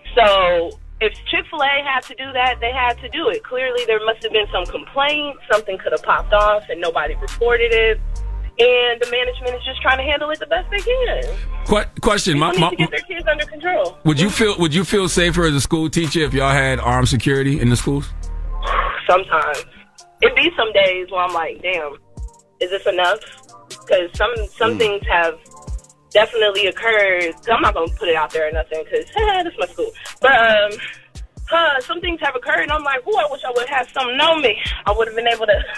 So if Chick-fil-A had to do that, they had to do it. Clearly, there must have been some complaint. Something could have popped off and nobody reported it. And the management is just trying to handle it the best they can. Question. People need to get their kids under control. Would you feel safer as a school teacher if y'all had armed security in the schools? Sometimes. It'd be some days where I'm like, damn, is this enough? Because some things have definitely occurred. I'm not going to put it out there or nothing because this is my school. But some things have occurred, and I'm like, I wish I would have something on me. I would have been able to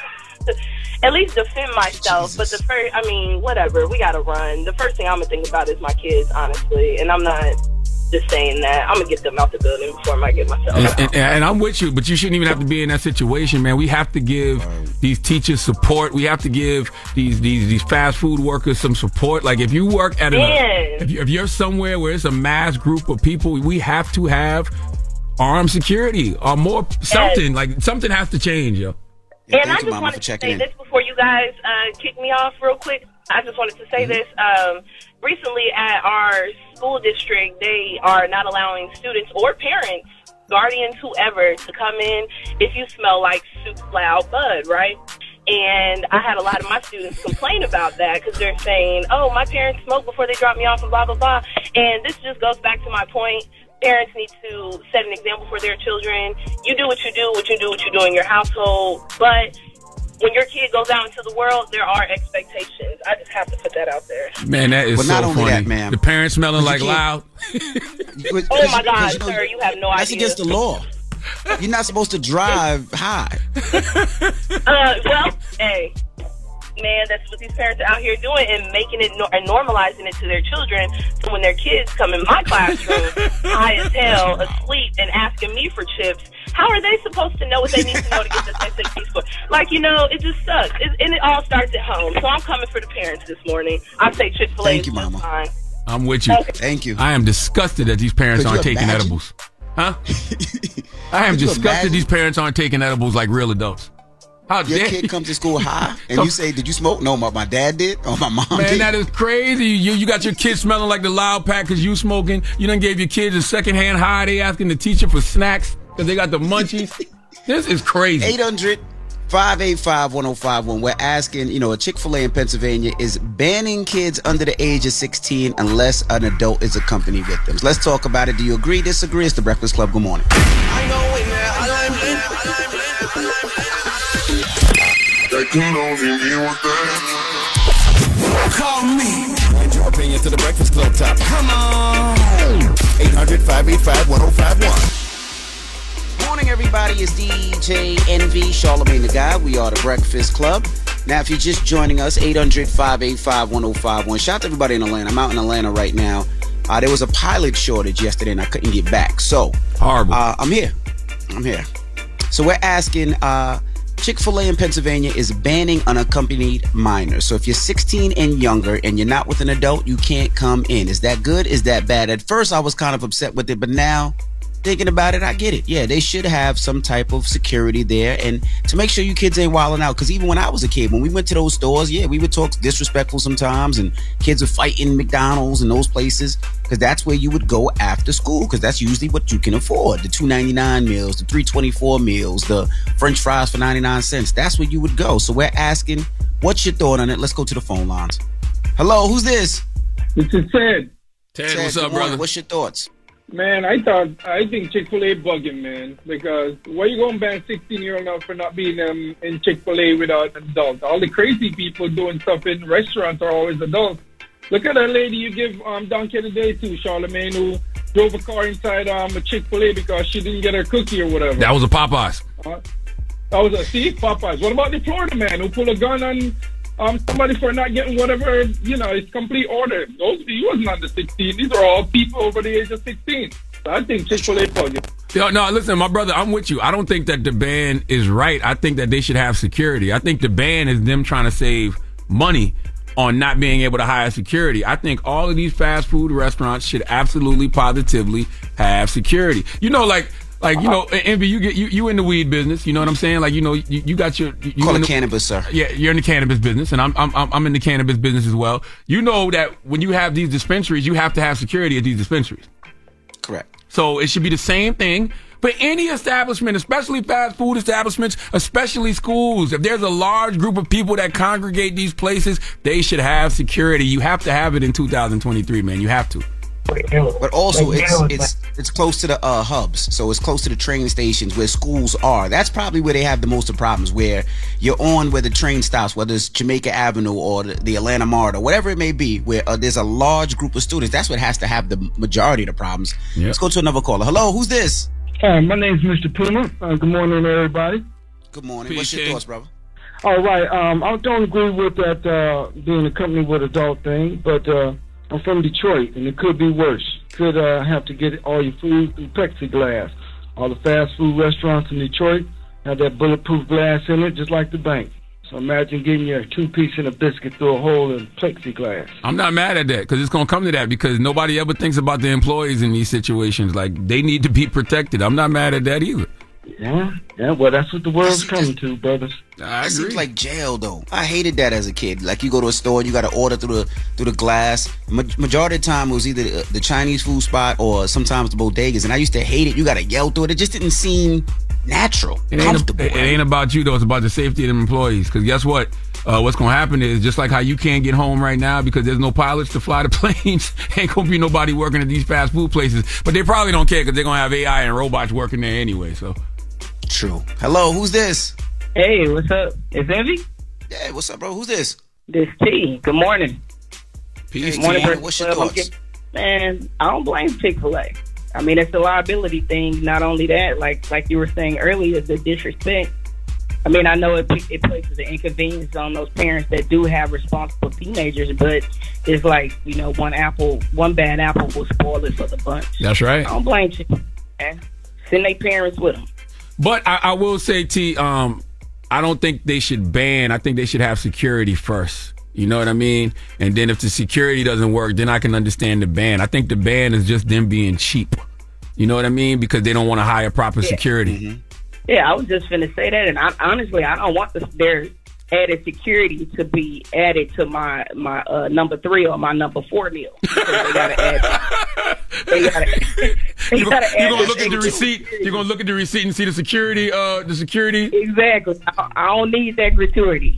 at least defend myself. But whatever. We got to run. The first thing I'm going to think about is my kids, honestly. And I'm not just saying that. I'm going to get them out the building before I might get myself out. And I'm with you, but you shouldn't even have to be in that situation, man. We have to give these teachers support. We have to give these fast food workers some support. Like, if you work at if you're somewhere where it's a mass group of people, we have to have armed security or more something. Like, something has to change, yo. Yeah, and I just wanted to say this before you guys kick me off real quick. I just wanted to say this. Recently at our school district, they are not allowing students or parents, guardians, whoever, to come in if you smell like super loud bud, right? And I had a lot of my students complain about that because they're saying, oh, my parents smoke before they drop me off and blah, blah, blah. And this just goes back to my point. Parents need to set an example for their children. You do what you do in your household. But when your kid goes out into the world, there are expectations. I just have to put that out there. Man, that is so funny. That, ma'am. The parents smelling like loud. Oh, my God, sir, you have no idea. That's against the law. You're not supposed to drive high. Well, hey, man, that's what these parents are out here doing and making it and normalizing it to their children. So when their kids come in my classroom, high as hell, asleep, and asking me for chips, how are they supposed to know what they need to know to get the SAT score? Like, it just sucks. And it all starts at home. So I'm coming for the parents this morning. I say Chick-fil-A. Thank you, Mama. Fine. I'm with you. Okay. Thank you. I am disgusted that these parents aren't taking edibles. Huh? I am disgusted these parents aren't taking edibles like real adults. How Your kid comes to school high, and you say, did you smoke? No, my dad did, or my mom did. Man, that is crazy. You got your kids smelling like the loud pack because you smoking. You done gave your kids a secondhand high. They asking the teacher for snacks because they got the munchies. This is crazy. 800-585-1051. We're asking, a Chick-fil-A in Pennsylvania is banning kids under the age of 16 unless an adult is accompanied with them. So let's talk about it. Do you agree, disagree? It's The Breakfast Club. Good morning. Call me. Get your opinion to The Breakfast Club top. Come on. 800-585-1051. Morning, everybody. It's DJ Envy, Charlamagne the Guy. We are The Breakfast Club. Now, if you're just joining us, 800-585-1051. Shout out to everybody in Atlanta. I'm out in Atlanta right now. There was a pilot shortage yesterday, and I couldn't get back. So, horrible. I'm here. So we're asking, Chick-fil-A in Pennsylvania is banning unaccompanied minors. So if you're 16 and younger and you're not with an adult, you can't come in. Is that good? Is that bad? At first, I was kind of upset with it, but now, thinking about it, I get it. Yeah, they should have some type of security there and to make sure you kids ain't wilding out. Because even when I was a kid, when we went to those stores, we would talk disrespectful sometimes and kids would fight in McDonald's and those places because that's where you would go after school because that's usually what you can afford. The $2.99 meals, the $3.24 meals, the French fries for 99 cents. That's where you would go. So we're asking, what's your thought on it? Let's go to the phone lines. Hello, who's this? This is Sid. Ted, what's up, brother? What's your thoughts? Man, I think Chick-fil-A bugging, man. Because why you going to ban 16-year-old now for not being in Chick-fil-A without an adult? All the crazy people doing stuff in restaurants are always adults. Look at that lady you give donkey today to, Charlamagne, who drove a car inside a Chick-fil-A because she didn't get her cookie or whatever. That was a Popeyes. Popeyes. What about the Florida man who pulled a gun on somebody for not getting whatever, his complete order? He wasn't under 16. These are all people over the age of 16. So I think Chick-fil-A bugging. No, listen, my brother, I'm with you. I don't think that the ban is right. I think that they should have security. I think the ban is them trying to save money on not being able to hire security. I think all of these fast food restaurants should absolutely positively have security. Envy, you in the weed business, you know what I'm saying? Like, you got your call it cannabis, sir. Yeah, you're in the cannabis business, and I'm in the cannabis business as well. You know that when you have these dispensaries, you have to have security at these dispensaries. Correct. So it should be the same thing for any establishment, especially fast food establishments, especially schools. If there's a large group of people that congregate these places, they should have security. You have to have it in 2023, man. You have to. But also, it's close to the hubs, so it's close to the train stations where schools are. That's probably where they have the most of problems, where you're on where the train stops, whether it's Jamaica Avenue or the Atlanta MART or whatever it may be, where there's a large group of students. That's what has to have the majority of the problems. Yep. Let's go to another caller. Hello, who's this? Hi, my name's Mr. Puma. Good morning, everybody. Good morning. What's your thoughts, brother? All right. I don't agree with that being a company with adult thing, but I'm from Detroit, and it could be worse. Could have to get all your food through plexiglass. All the fast food restaurants in Detroit have that bulletproof glass in it, just like the bank. So imagine getting your 2-piece and a biscuit through a hole in plexiglass. I'm not mad at that, because it's going to come to that, because nobody ever thinks about the employees in these situations. Like, they need to be protected. I'm not mad at that either. Yeah, well, that's what the world's coming to, brothers. I agree. It seems like jail, though. I hated that as a kid. Like, you go to a store, you got to order through the glass. Majority of the time, it was either the Chinese food spot or sometimes the bodegas, and I used to hate it. You got to yell through it. It just didn't seem natural, comfortable. It ain't about you, though. It's about the safety of them employees. Because guess what? What's going to happen is, just like how you can't get home right now because there's no pilots to fly the planes, ain't going to be nobody working at these fast food places. But they probably don't care because they're going to have AI and robots working there anyway, so... True. Hello, who's this? Hey, what's up? It's Envy? Yeah, what's up, bro? Who's this? This T. Good morning. Peace, Good morning, T. What's your thoughts? Man, I don't blame Chick-fil-A. I mean, it's a liability thing. Not only that, like you were saying earlier, the disrespect. I mean, I know it places an inconvenience on those parents that do have responsible teenagers, but it's like, one bad apple will spoil it for the bunch. That's right. I don't blame Chick-fil-A. Send their parents with them. But I will say, T, I don't think they should ban. I think they should have security first. You know what I mean? And then if the security doesn't work, then I can understand the ban. I think the ban is just them being cheap. You know what I mean? Because they don't want to hire proper security. Mm-hmm. Yeah, I was just finna say that. And honestly, I don't want their added security to be added to my number 3 or my number 4 meal. Because they gotta add. You're gonna look at the receipt. You're gonna look at the receipt and see the security. Exactly. I don't need that gratuity.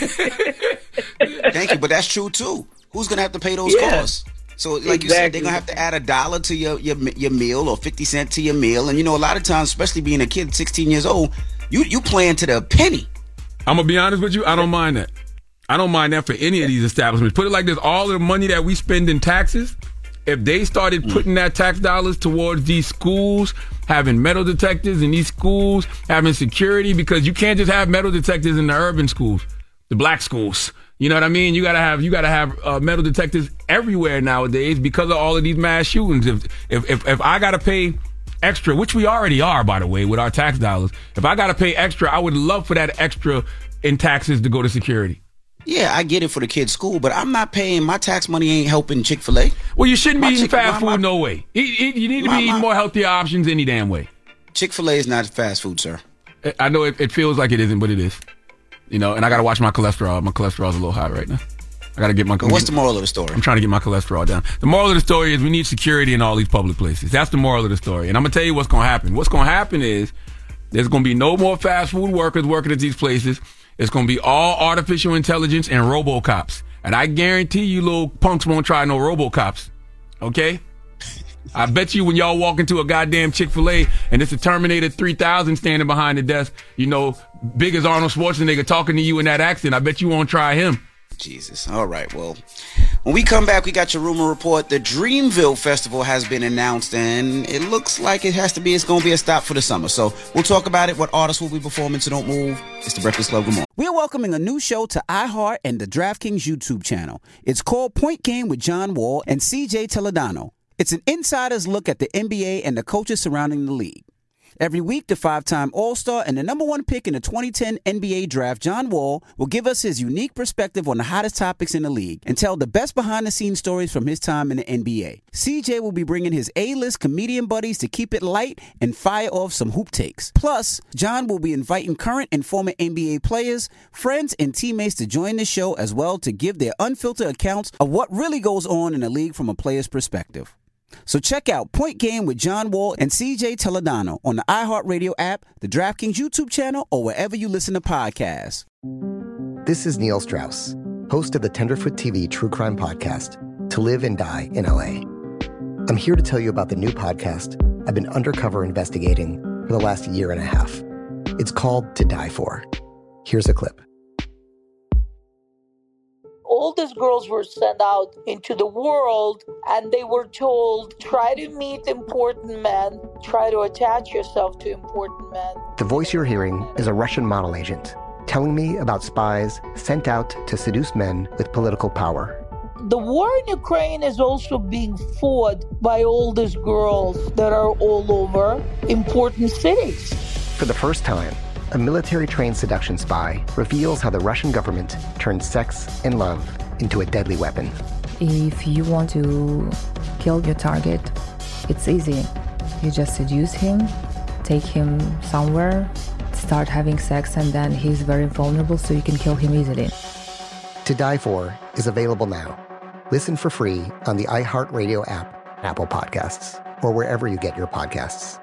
Thank you, but that's true too. Who's gonna have to pay those costs? So, like you said, they're gonna have to add $1 to your meal or 50 cents to your meal. And a lot of times, especially being a kid, 16 years old, you playing to the penny. I'm gonna be honest with you. I don't mind that. I don't mind that for any of these establishments. Put it like this: all of the money that we spend in taxes, if they started putting that tax dollars towards these schools, having metal detectors in these schools, having security, because you can't just have metal detectors in the urban schools, the black schools. You know what I mean? You gotta have metal detectors everywhere nowadays because of all of these mass shootings. If I gotta pay extra, which we already are, by the way, with our tax dollars, if I gotta pay extra, I would love for that extra in taxes to go to security. Yeah, I get it for the kids' school, but I'm not paying. My tax money ain't helping Chick-fil-A. Well, you shouldn't be eating fast food, no way. You need to be eating more healthier options any damn way. Chick-fil-A is not fast food, sir. I know it feels like it isn't, but it is. And I got to watch my cholesterol. My cholesterol's a little high right now. I got to get my... What's the moral of the story? I'm trying to get my cholesterol down. The moral of the story is we need security in all these public places. That's the moral of the story. And I'm going to tell you what's going to happen. What's going to happen is there's going to be no more fast food workers working at these places. It's going to be all artificial intelligence and RoboCops. And I guarantee you little punks won't try no RoboCops. Okay? I bet you when y'all walk into a goddamn Chick-fil-A and it's a Terminator 3000 standing behind the desk, you know, big as Arnold Schwarzenegger talking to you in that accent, I bet you won't try him. Jesus. All right. Well, when we come back, we got your rumor report. The Dreamville Festival has been announced, and it looks like it's going to be a stop for the summer. So we'll talk about it, what artists will be performing, so don't move. It's The Breakfast Club. Good morning. We're welcoming a new show to iHeart and the DraftKings YouTube channel. It's called Point Game with John Wall and CJ Toledano. It's an insider's look at the NBA and the coaches surrounding the league. Every week, the 5-time All-Star and the number 1 pick in the 2010 NBA Draft, John Wall, will give us his unique perspective on the hottest topics in the league and tell the best behind-the-scenes stories from his time in the NBA. CJ will be bringing his A-list comedian buddies to keep it light and fire off some hoop takes. Plus, John will be inviting current and former NBA players, friends, and teammates to join the show as well to give their unfiltered accounts of what really goes on in the league from a player's perspective. So check out Point Game with John Wall and CJ Toledano on the iHeartRadio app, the DraftKings YouTube channel, or wherever you listen to podcasts. This is Neil Strauss, host of the Tenderfoot TV True Crime Podcast, To Live and Die in LA. I'm here to tell you about the new podcast I've been undercover investigating for the last year and a half. It's called To Die For. Here's a clip. All these girls were sent out into the world and they were told, try to meet important men, try to attach yourself to important men. The voice you're hearing is a Russian model agent telling me about spies sent out to seduce men with political power. The war in Ukraine is also being fought by all these girls that are all over important cities. For the first time, a military-trained seduction spy reveals how the Russian government turned sex and love into a deadly weapon. If you want to kill your target, it's easy. You just seduce him, take him somewhere, start having sex, and then he's very vulnerable, so you can kill him easily. To Die For is available now. Listen for free on the iHeartRadio app, Apple Podcasts, or wherever you get your podcasts.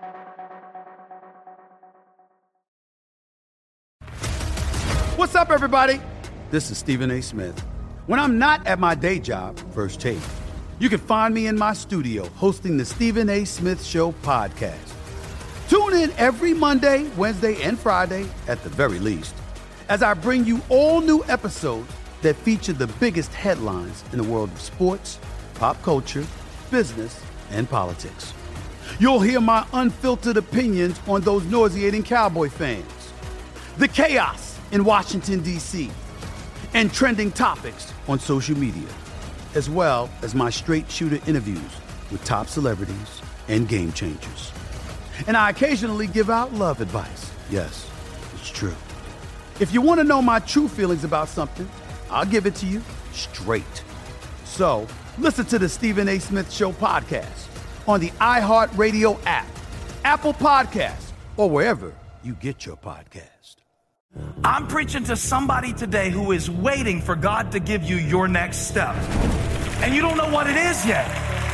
What's up, everybody? This is Stephen A. Smith. When I'm not at my day job, First Take, you can find me in my studio hosting the Stephen A. Smith Show podcast. Tune in every Monday, Wednesday, and Friday, at the very least, as I bring you all new episodes that feature the biggest headlines in the world of sports, pop culture, business, and politics. You'll hear my unfiltered opinions on those nauseating Cowboy fans, the chaos in Washington, D.C., and trending topics on social media, as well as my straight shooter interviews with top celebrities and game changers. And I occasionally give out love advice. Yes, it's true. If you want to know my true feelings about something, I'll give it to you straight. So listen to the Stephen A. Smith Show podcast on the iHeartRadio app, Apple Podcasts, or wherever you get your podcast. I'm preaching to somebody today who is waiting for God to give you your next step. And you don't know what it is yet.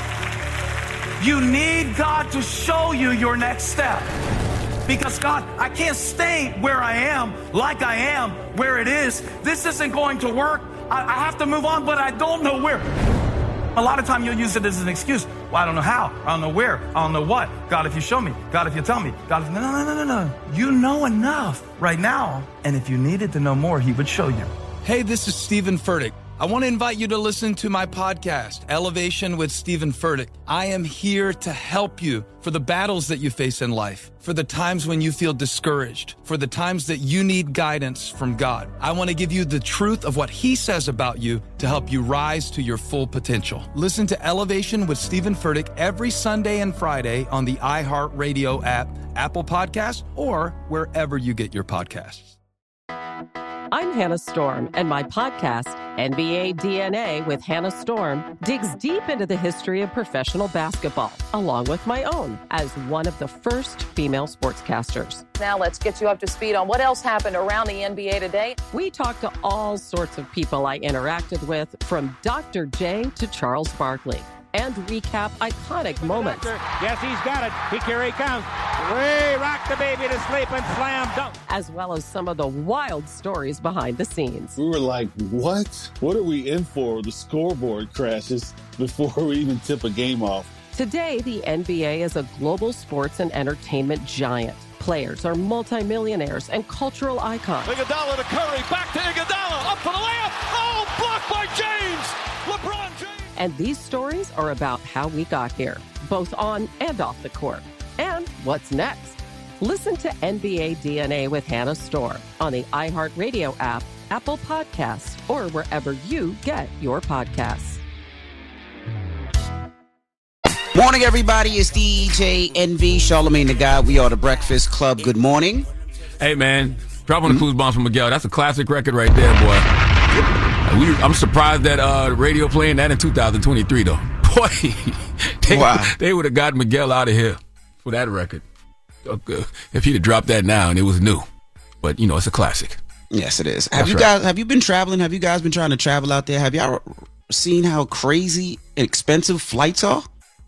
You need God to show you your next step. Because God, I can't stay where I am, like I am, where it is. This isn't going to work. I have to move on, but I don't know where. A lot of time you'll use it as an excuse. Well, I don't know how. I don't know where. I don't know what. God, if you show me. God, if you tell me. God, if... No. You know enough right now. And if you needed to know more, he would show you. Hey, this is Stephen Furtick. I want to invite you to listen to my podcast, Elevation with Stephen Furtick. I am here to help you for the battles that you face in life, for the times when you feel discouraged, for the times that you need guidance from God. I want to give you the truth of what he says about you to help you rise to your full potential. Listen to Elevation with Stephen Furtick every Sunday and Friday on the iHeartRadio app, Apple Podcasts, or wherever you get your podcasts. I'm Hannah Storm, and my podcast, NBA DNA with Hannah Storm, digs deep into the history of professional basketball, along with my own, as one of the first female sportscasters. Now let's get you up to speed on what else happened around the NBA today. We talked to all sorts of people I interacted with, from Dr. J to Charles Barkley, and recap iconic moments. Yes, he's got it. Here he comes. We rock the baby to sleep and slam dunk. As well as some of the wild stories behind the scenes. We were like, what? What are we in for? The scoreboard crashes before we even tip a game off. Today, the NBA is a global sports and entertainment giant. Players are multimillionaires and cultural icons. Iguodala to Curry, back to Iguodala, up for the layup. Oh, blocked by James. LeBron James. And these stories are about how we got here, both on and off the court. And what's next? Listen to NBA DNA with Hannah Storm on the iHeartRadio app, Apple Podcasts, or wherever you get your podcasts. Morning, everybody. It's DJ NV, Charlamagne the God. We are the Breakfast Club. Good morning. Hey, man. Drop on the Clues Bombs from Miguel. That's a classic record right there, boy. I'm surprised that radio playing that in 2023, though. Boy, they would have got Miguel out of here for that record. If he'd have dropped that now and it was new. But, you know, it's a classic. Yes, it is. Have you been traveling? Have you guys been trying to travel out there? Have y'all seen how crazy expensive flights are?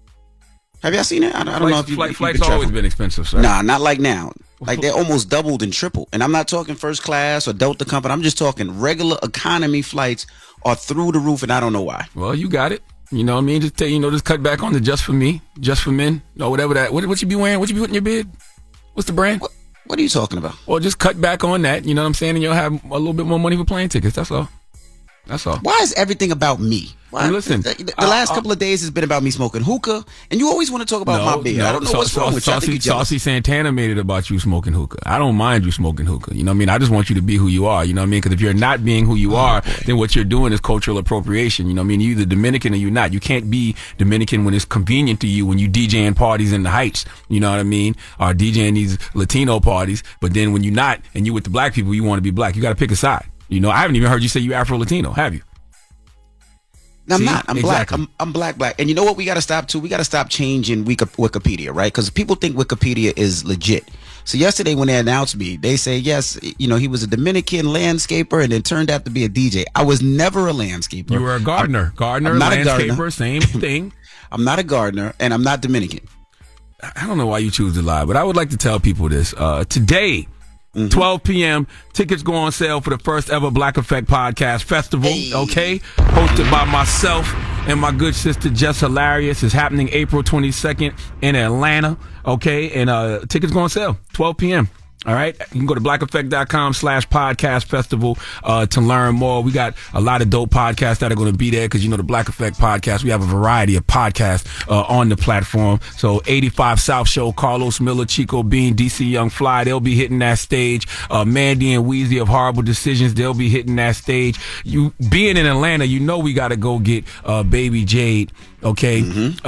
Have y'all seen it? I don't know if you flights always been expensive, sir. Nah, not like now. Like they're almost doubled and tripled. And I'm not talking first class or Delta Company. I'm just talking regular economy flights are through the roof, and I don't know why. Well, you got it. You know what I mean? Just cut back on the Just For Me, Just For Men, or whatever that. What you be wearing? What you be putting in your bid? What's the brand? What are you talking about? Well, just cut back on that. You know what I'm saying? And you'll have a little bit more money for plane tickets. That's all. That's all. Why is everything about me? Why? Listen, the last couple of days has been about me smoking hookah, and you always want to talk about my beer. I don't know what's wrong with you. Saucy Santana made it about you smoking hookah. I don't mind you smoking hookah. You know what I mean? I just want you to be who you are. You know what I mean? Because if you're not being who you are, then what you're doing is cultural appropriation. You know what I mean? You're either Dominican or you're not. You can't be Dominican when it's convenient to you, when you DJing parties in the Heights. You know what I mean? Or DJing these Latino parties. But then when you're not, and you with the black people, you want to be black. You got to pick a side. You know, I haven't even heard you say you Afro-Latino, have you? No, I'm not. I'm exactly. Black. I'm black. And you know what we got to stop too? We got to stop changing Wikipedia, right? Because people think Wikipedia is legit. So yesterday when they announced me, they say, yes, you know, he was a Dominican landscaper and then turned out to be a DJ. I was never a landscaper. You were a gardener. I'm not landscaper, a gardener. Same thing. I'm not a gardener, and I'm not Dominican. I don't know why you choose to lie, but I would like to tell people this. Today, 12 p.m., tickets go on sale for the first ever Black Effect Podcast Festival, okay? Hosted by myself and my good sister, Jess Hilarious. It's happening April 22nd in Atlanta, okay? And tickets go on sale, 12 p.m., all right? You can go to blackeffect.com/podcast festival to learn more. We got a lot of dope podcasts that are going to be there because, you know, the Black Effect Podcast, we have a variety of podcasts on the platform. So 85 South Show, Carlos Miller, Chico Bean, DC Young Fly, they'll be hitting that stage. Mandy and Weezy of Horrible Decisions, they'll be hitting that stage. You being in Atlanta, you know we got to go get Baby Jade, okay?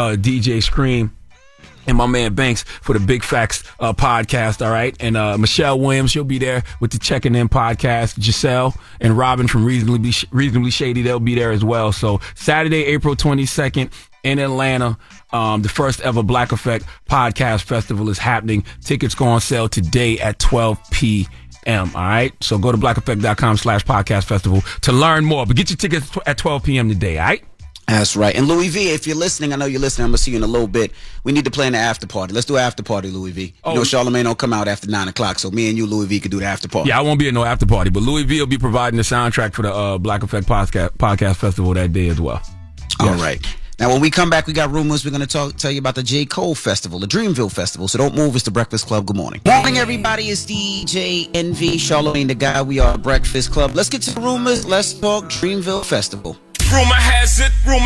DJ Scream. And my man Banks for the Big Facts podcast, all right? And Michelle Williams, she'll be there with the Checking In podcast. Giselle and Robin from Reasonably Shady, they'll be there as well. So Saturday, April 22nd in Atlanta, the first ever Black Effect Podcast Festival is happening. Tickets go on sale today at 12 p.m., all right? So go to blackeffect.com/podcast festival to learn more. But get your tickets at 12 p.m. today, all right? That's right. And Louis V, if you're listening, I know you're listening. I'm going to see you in a little bit. We need to plan the after party. Let's do an after party, Louis V. You know, Charlamagne don't come out after 9 o'clock, so me and you, Louis V, could do the after party. Yeah, I won't be at no after party, but Louis V will be providing the soundtrack for the Black Effect Podcast Festival that day as well. Yes. All right. Now, when we come back, we got rumors. We're going to tell you about the J. Cole Festival, the Dreamville Festival. So don't move. It's the Breakfast Club. Good morning. Morning, everybody. It's DJ NV, Charlamagne the Guy. We are Breakfast Club. Let's get to the rumors. Let's talk Dreamville Festival. Rumor has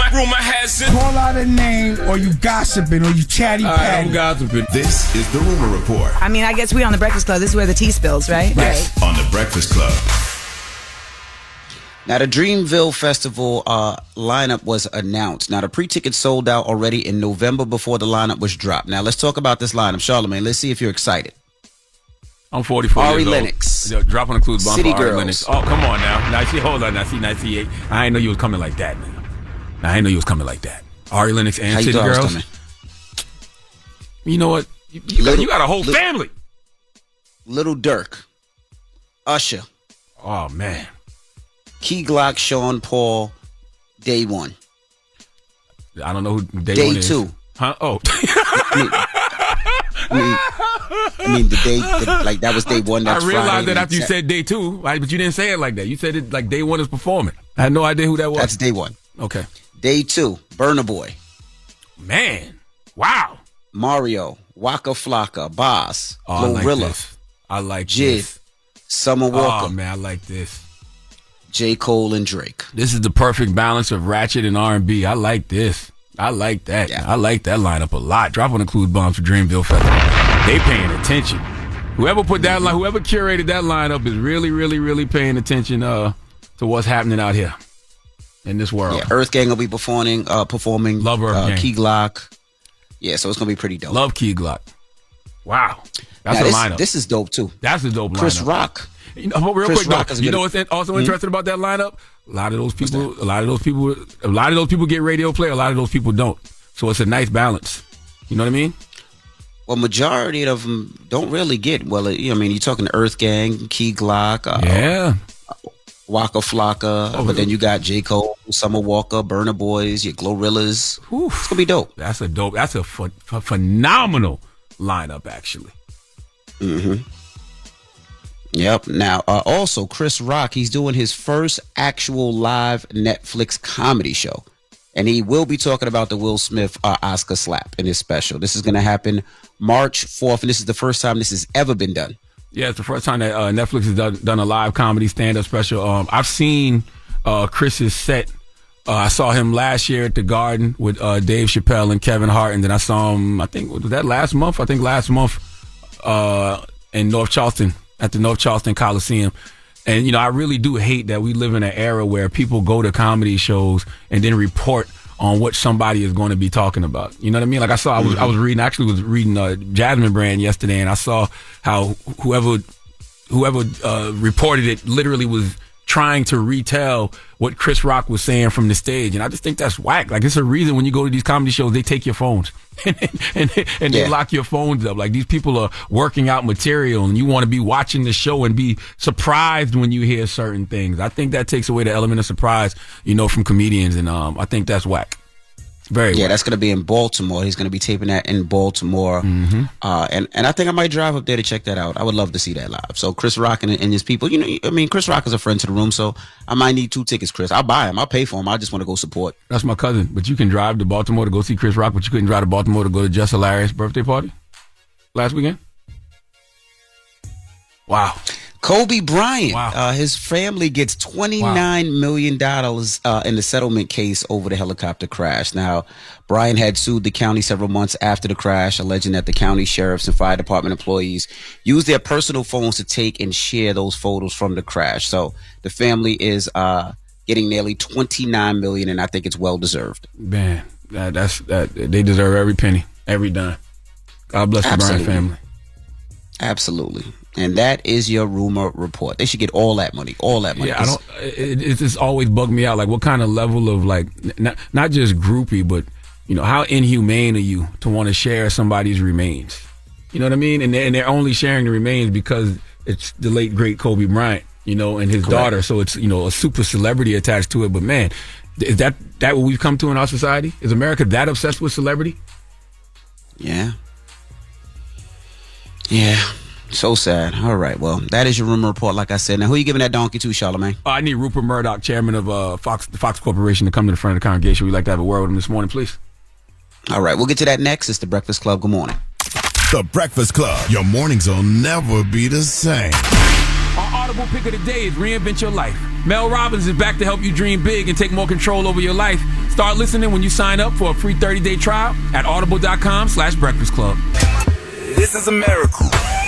it. Call out a name, or you gossiping, or you chatty patty. I'm gossiping. This is the Rumor Report. I mean, I guess we on the Breakfast Club. This is where the tea spills, right? Yes, right. On the Breakfast Club. Now, the Dreamville Festival lineup was announced. Now, the pre-tickets sold out already in November before the lineup was dropped. Now, let's talk about this lineup. Charlamagne, let's see if you're excited. I'm 44 Ari years old. Lennox. Drop on the clues bomb City for Ari Girls. Lennox. Oh, come on now. Now, see, hold on. Now, see, I ain't know you was coming like that, man. I ain't know you was coming like that. Ari Lennox and City Girls. You know what? You got a whole family. Little Dirk. Usher. Oh, man. Key Glock, Sean Paul, Day One. I don't know who Day Day One is. Two. Huh? Oh. I mean, that was day one. That's I realized Friday, that after you said day two, right? But you didn't say it like that. You said it like day one is performing. I had no idea who that was. That's day one. Okay. Day two, Burna Boy. Man. Wow. Mario, Waka Flocka, Boss, Glorilla. I like Jid, this. Summer Walker. Oh, man, I like this. J. Cole and Drake. This is the perfect balance of ratchet and R&B. I like this. I like that. Yeah. I like that lineup a lot. Drop on the Clues Bombs for Dreamville Festival. They paying attention. Whoever curated that lineup is really, really, really paying attention to what's happening out here in this world. Yeah, Earth Gang will be performing. Love Earth Gang. Key Glock. Yeah, so it's gonna be pretty dope. Love Key Glock. Wow, that's a lineup. This is dope too. That's a dope lineup. Chris Rock. Real quick, you know what's also interesting about that lineup? A lot of those people get radio play. A lot of those people don't. So it's a nice balance. You know what I mean? Well, majority of them don't really get. Well, I mean, you're talking Earth Gang, Key Glock, Waka Flocka, but then you got J. Cole, Summer Walker, Burna Boys, your Glorillas. It's gonna be dope. That's a phenomenal lineup, actually. Mm-hmm. Yep. Now, also Chris Rock, he's doing his first actual live Netflix comedy show, and he will be talking about the Will Smith Oscar slap in his special. This is going to happen March 4th, and this is the first time this has ever been done. Yeah, it's the first time that Netflix has done a live comedy stand-up special. I've seen Chris's set. I saw him last year at the Garden with Dave Chappelle and Kevin Hart, and then I saw him, I think, was that last month? I think last month in North Charleston, at the North Charleston Coliseum. And, you know, I really do hate that we live in an era where people go to comedy shows and then report on what somebody is going to be talking about. You know what I mean? Like I was reading Jasmine Brand yesterday, and I saw how whoever reported it literally was trying to retell what Chris Rock was saying from the stage. And I just think that's whack. Like, it's a reason when you go to these comedy shows, they take your phones and they lock your phones up. Like, these people are working out material, and you want to be watching the show and be surprised when you hear certain things. I think that takes away the element of surprise, you know, from comedians. And I think that's whack. Very whack. That's going to be in Baltimore. He's going to be taping that in Baltimore. Mm-hmm. And I think I might drive up there to check that out. I would love to see that live. So Chris Rock and his people, you know, I mean, Chris Rock is a friend to the room, so I might need 2 tickets, Chris. I'll buy them. I'll pay for them. I just want to go support. That's my cousin. But you can drive to Baltimore to go see Chris Rock, but you couldn't drive to Baltimore to go to Just Hilarious' birthday party last weekend? Wow. Kobe Bryant, wow. His family gets $29 million in the settlement case over the helicopter crash. Now, Bryant had sued the county several months after the crash, alleging that the county sheriffs and fire department employees used their personal phones to take and share those photos from the crash. So the family is getting nearly $29 million, and I think it's well deserved. Man, they deserve every penny, every dime. God bless the Bryant family. Absolutely. And that is your rumor report. They should get all that money. Yeah, it just always bugged me out. Like, what kind of level of, like, not just groupie, but, you know, how inhumane are you to want to share somebody's remains? You know what I mean? And they're only sharing the remains because it's the late, great Kobe Bryant, you know, and his daughter. So it's, you know, a super celebrity attached to it. But, man, is that what we've come to in our society? Is America that obsessed with celebrity? Yeah. Yeah. So sad. All right. Well, that is your rumor report, like I said. Now, who are you giving that donkey to, Charlamagne? I need Rupert Murdoch, chairman of the Fox Corporation, to come to the front of the congregation. We'd like to have a word with him this morning, please. All right. We'll get to that next. It's The Breakfast Club. Good morning. The Breakfast Club. Your mornings will never be the same. Our audible pick of the day is Reinvent Your Life. Mel Robbins is back to help you dream big and take more control over your life. Start listening when you sign up for a free 30-day trial at audible.com/Breakfast Club. This is a miracle.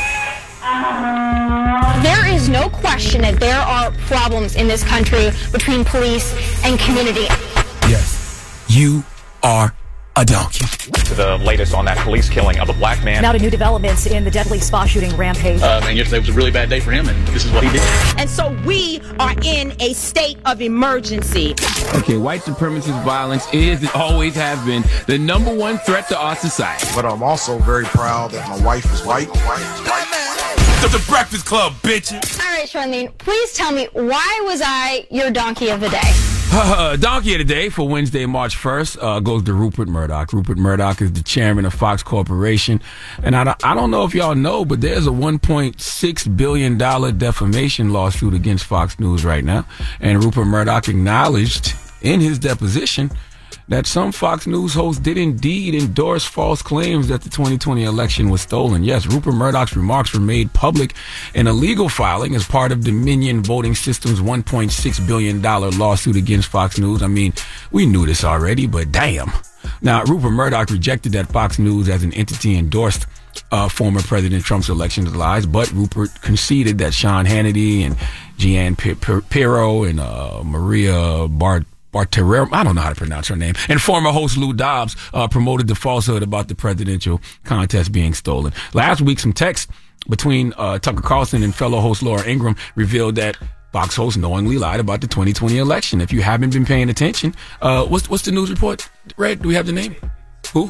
There is no question that there are problems in this country between police and community. Yes, you are a donkey. To the latest on that police killing of a black man. Now to new developments in the deadly spa shooting rampage. And yesterday was a really bad day for him, and this is what he did. And so we are in a state of emergency. Okay, white supremacist violence is and always has been the number one threat to our society. But I'm also very proud that my wife is white. The Breakfast Club, bitches. All right, Charlene, please tell me, why was I your donkey of the day? Donkey of the day for Wednesday, March 1st goes to Rupert Murdoch. Rupert Murdoch is the chairman of Fox Corporation. And I don't know if y'all know, but there's a $1.6 billion defamation lawsuit against Fox News right now. And Rupert Murdoch acknowledged in his deposition that some Fox News hosts did indeed endorse false claims that the 2020 election was stolen. Yes, Rupert Murdoch's remarks were made public in a legal filing as part of Dominion Voting Systems' $1.6 billion lawsuit against Fox News. I mean, we knew this already, but damn. Now, Rupert Murdoch rejected that Fox News as an entity endorsed former President Trump's election lies, but Rupert conceded that Sean Hannity and Jeanne Pirro and Maria Bartiromo, I don't know how to pronounce her name, and former host Lou Dobbs promoted the falsehood about the presidential contest being stolen. Last week, some text between Tucker Carlson and fellow host Laura Ingraham revealed that Fox hosts knowingly lied about the 2020 election. If you haven't been paying attention, what's the news report? Red, do we have the name? Who?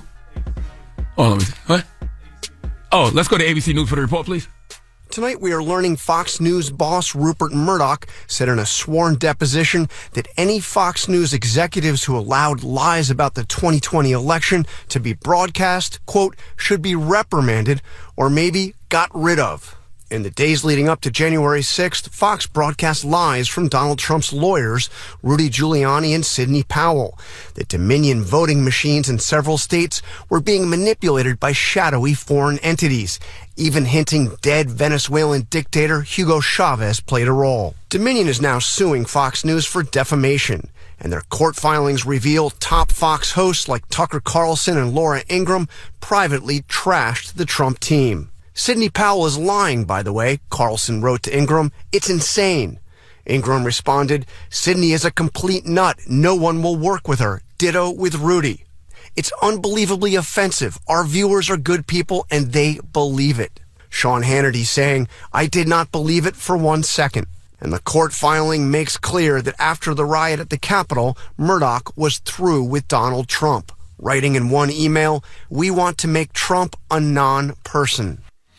Oh, let me see. What? Oh, let's go to ABC News for the report, please. Tonight, we are learning Fox News boss Rupert Murdoch said in a sworn deposition that any Fox News executives who allowed lies about the 2020 election to be broadcast, quote, should be reprimanded or maybe got rid of. In the days leading up to January 6th, Fox broadcast lies from Donald Trump's lawyers, Rudy Giuliani and Sidney Powell, that Dominion voting machines in several states were being manipulated by shadowy foreign entities, even hinting dead Venezuelan dictator Hugo Chavez played a role. Dominion is now suing Fox News for defamation, and their court filings reveal top Fox hosts like Tucker Carlson and Laura Ingraham privately trashed the Trump team. Sidney Powell is lying, by the way, Carlson wrote to Ingraham. It's insane. Ingraham responded, Sidney is a complete nut. No one will work with her. Ditto with Rudy. It's unbelievably offensive. Our viewers are good people and they believe it. Sean Hannity saying, I did not believe it for 1 second. And the court filing makes clear that after the riot at the Capitol, Murdoch was through with Donald Trump, writing in one email, we want to make Trump a non-person.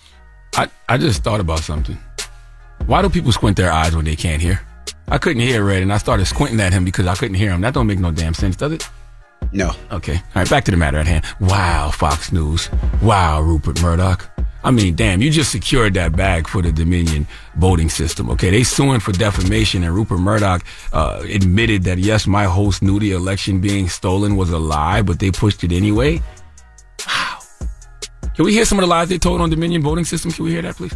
I just thought about something. Why do people squint their eyes when they can't hear? I couldn't hear Red, and I started squinting at him because I couldn't hear him. That don't make no damn sense, does it? No. Okay. All right, back to the matter at hand. Wow, Fox News. Wow, Rupert Murdoch. I mean, damn, you just secured that bag for the Dominion voting system, okay? They suing for defamation, and Rupert Murdoch admitted that, yes, my host knew the election being stolen was a lie, but they pushed it anyway. Wow. Can we hear some of the lies they told on Dominion voting system? Can we hear that, please?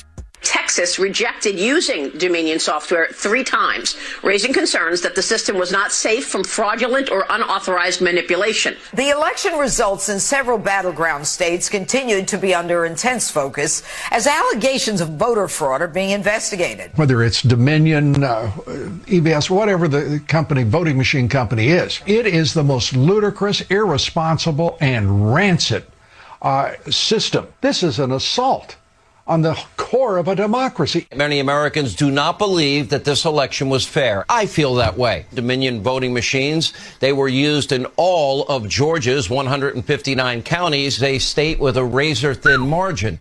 Texas rejected using Dominion software 3 times, raising concerns that the system was not safe from fraudulent or unauthorized manipulation. The election results in several battleground states continued to be under intense focus as allegations of voter fraud are being investigated. Whether it's Dominion, EBS, whatever the company, voting machine company is, it is the most ludicrous, irresponsible, and rancid system. This is an assault on the core of a democracy. Many Americans do not believe that this election was fair. I feel that way. Dominion voting machines, they were used in all of Georgia's 159 counties, a state with a razor-thin margin.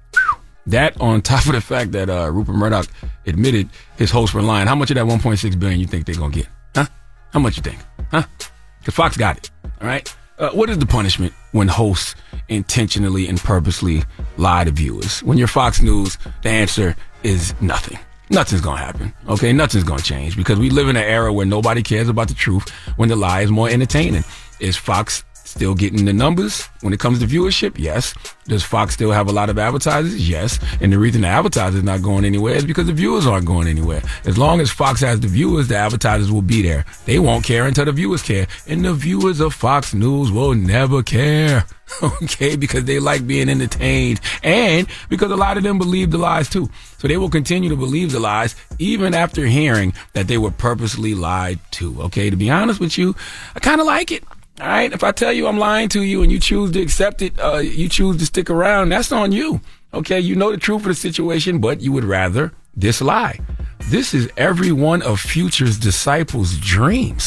That on top of the fact that Rupert Murdoch admitted his hosts were lying. How much of that $1.6 billion you think they're going to get? Huh? How much you think? Huh? Because Fox got it. All right? What is the punishment when hosts intentionally and purposely lie to viewers? When you're Fox News, the answer is nothing. Nothing's going to happen. Okay? Nothing's going to change because we live in an era where nobody cares about the truth when the lie is more entertaining. Is Fox still getting the numbers when it comes to viewership? Yes. Does Fox still have a lot of advertisers? Yes. And the reason the advertisers not going anywhere is because the viewers aren't going anywhere. As long as Fox has the viewers, the advertisers will be there. They won't care until the viewers care. And the viewers of Fox News will never care. Okay? Because they like being entertained. And because a lot of them believe the lies too. So they will continue to believe the lies even after hearing that they were purposely lied to. Okay? To be honest with you, I kind of like it. All right, if I tell you I'm lying to you and you choose to accept it, you choose to stick around, that's on you. Okay, you know the truth of the situation, but you would rather this lie. This is every one of Future's disciples' dreams.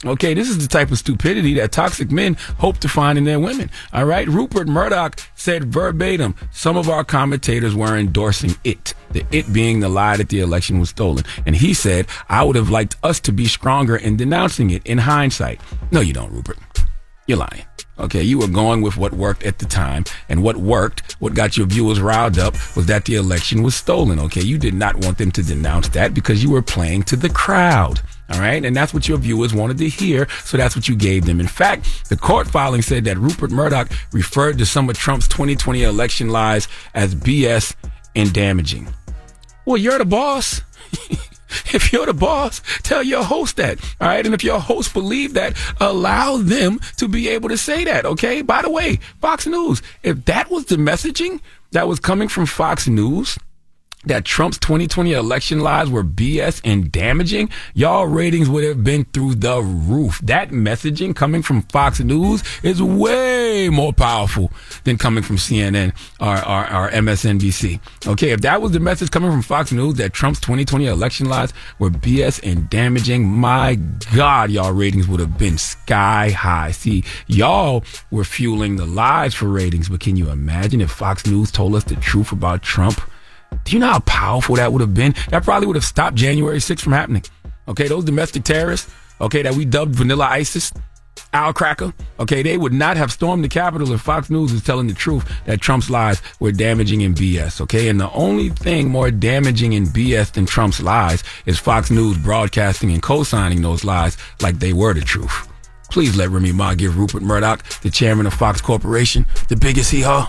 Okay, this is the type of stupidity that toxic men hope to find in their women. All right, Rupert Murdoch said verbatim, some of our commentators were endorsing it, the it being the lie that the election was stolen. And he said, I would have liked us to be stronger in denouncing it in hindsight. No, you don't, Rupert. You're lying. Okay, you were going with what worked at the time, and what worked, what got your viewers riled up, was that the election was stolen. Okay, you did not want them to denounce that because you were playing to the crowd. All right, and that's what your viewers wanted to hear, so that's what you gave them. In fact, the court filing said that Rupert Murdoch referred to some of Trump's 2020 election lies as BS and damaging. Well, you're the boss. If you're the boss, tell your host that. All right. And if your host believe that, allow them to be able to say that. OK, by the way, Fox News, if that was the messaging that was coming from Fox News, that Trump's 2020 election lies were BS and damaging, y'all ratings would have been through the roof. That messaging coming from Fox News is way more powerful than coming from CNN or MSNBC. Okay, if that was the message coming from Fox News, that Trump's 2020 election lies were BS and damaging, my God, y'all ratings would have been sky high. See, y'all were fueling the lies for ratings, but can you imagine if Fox News told us the truth about Trump? Do you know how powerful that would have been? That probably would have stopped January 6th from happening. Okay, those domestic terrorists, okay, that we dubbed Vanilla ISIS, Al Cracker, okay, they would not have stormed the Capitol if Fox News is telling the truth that Trump's lies were damaging and BS, okay? And the only thing more damaging and BS than Trump's lies is Fox News broadcasting and co-signing those lies like they were the truth. Please let Remy Ma give Rupert Murdoch, the chairman of Fox Corporation, the biggest hee-haw.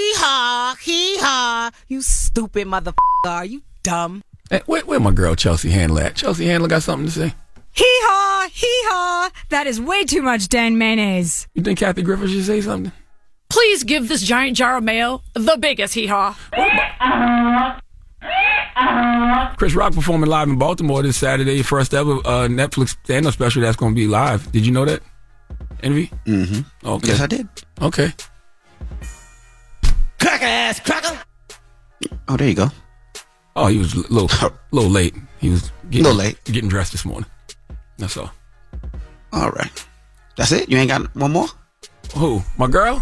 Hee-haw, you stupid motherfucker. Are you dumb? Hey, where my girl Chelsea Handler at? Chelsea Handler got something to say? Hee-haw. That is way too much Dan mayonnaise. You think Kathy Griffin should say something? Please give this giant jar of mayo the biggest hee-haw. Chris Rock performing live in Baltimore this Saturday, first ever Netflix stand-up special that's going to be live. Did you know that, Envy? Mm-hmm. Okay. Yes, I did. Okay. Cracker ass cracker. Oh, there you go. Oh, he was a little late. He was getting dressed this morning. That's all. All right. That's it? You ain't got one more? Who? My girl?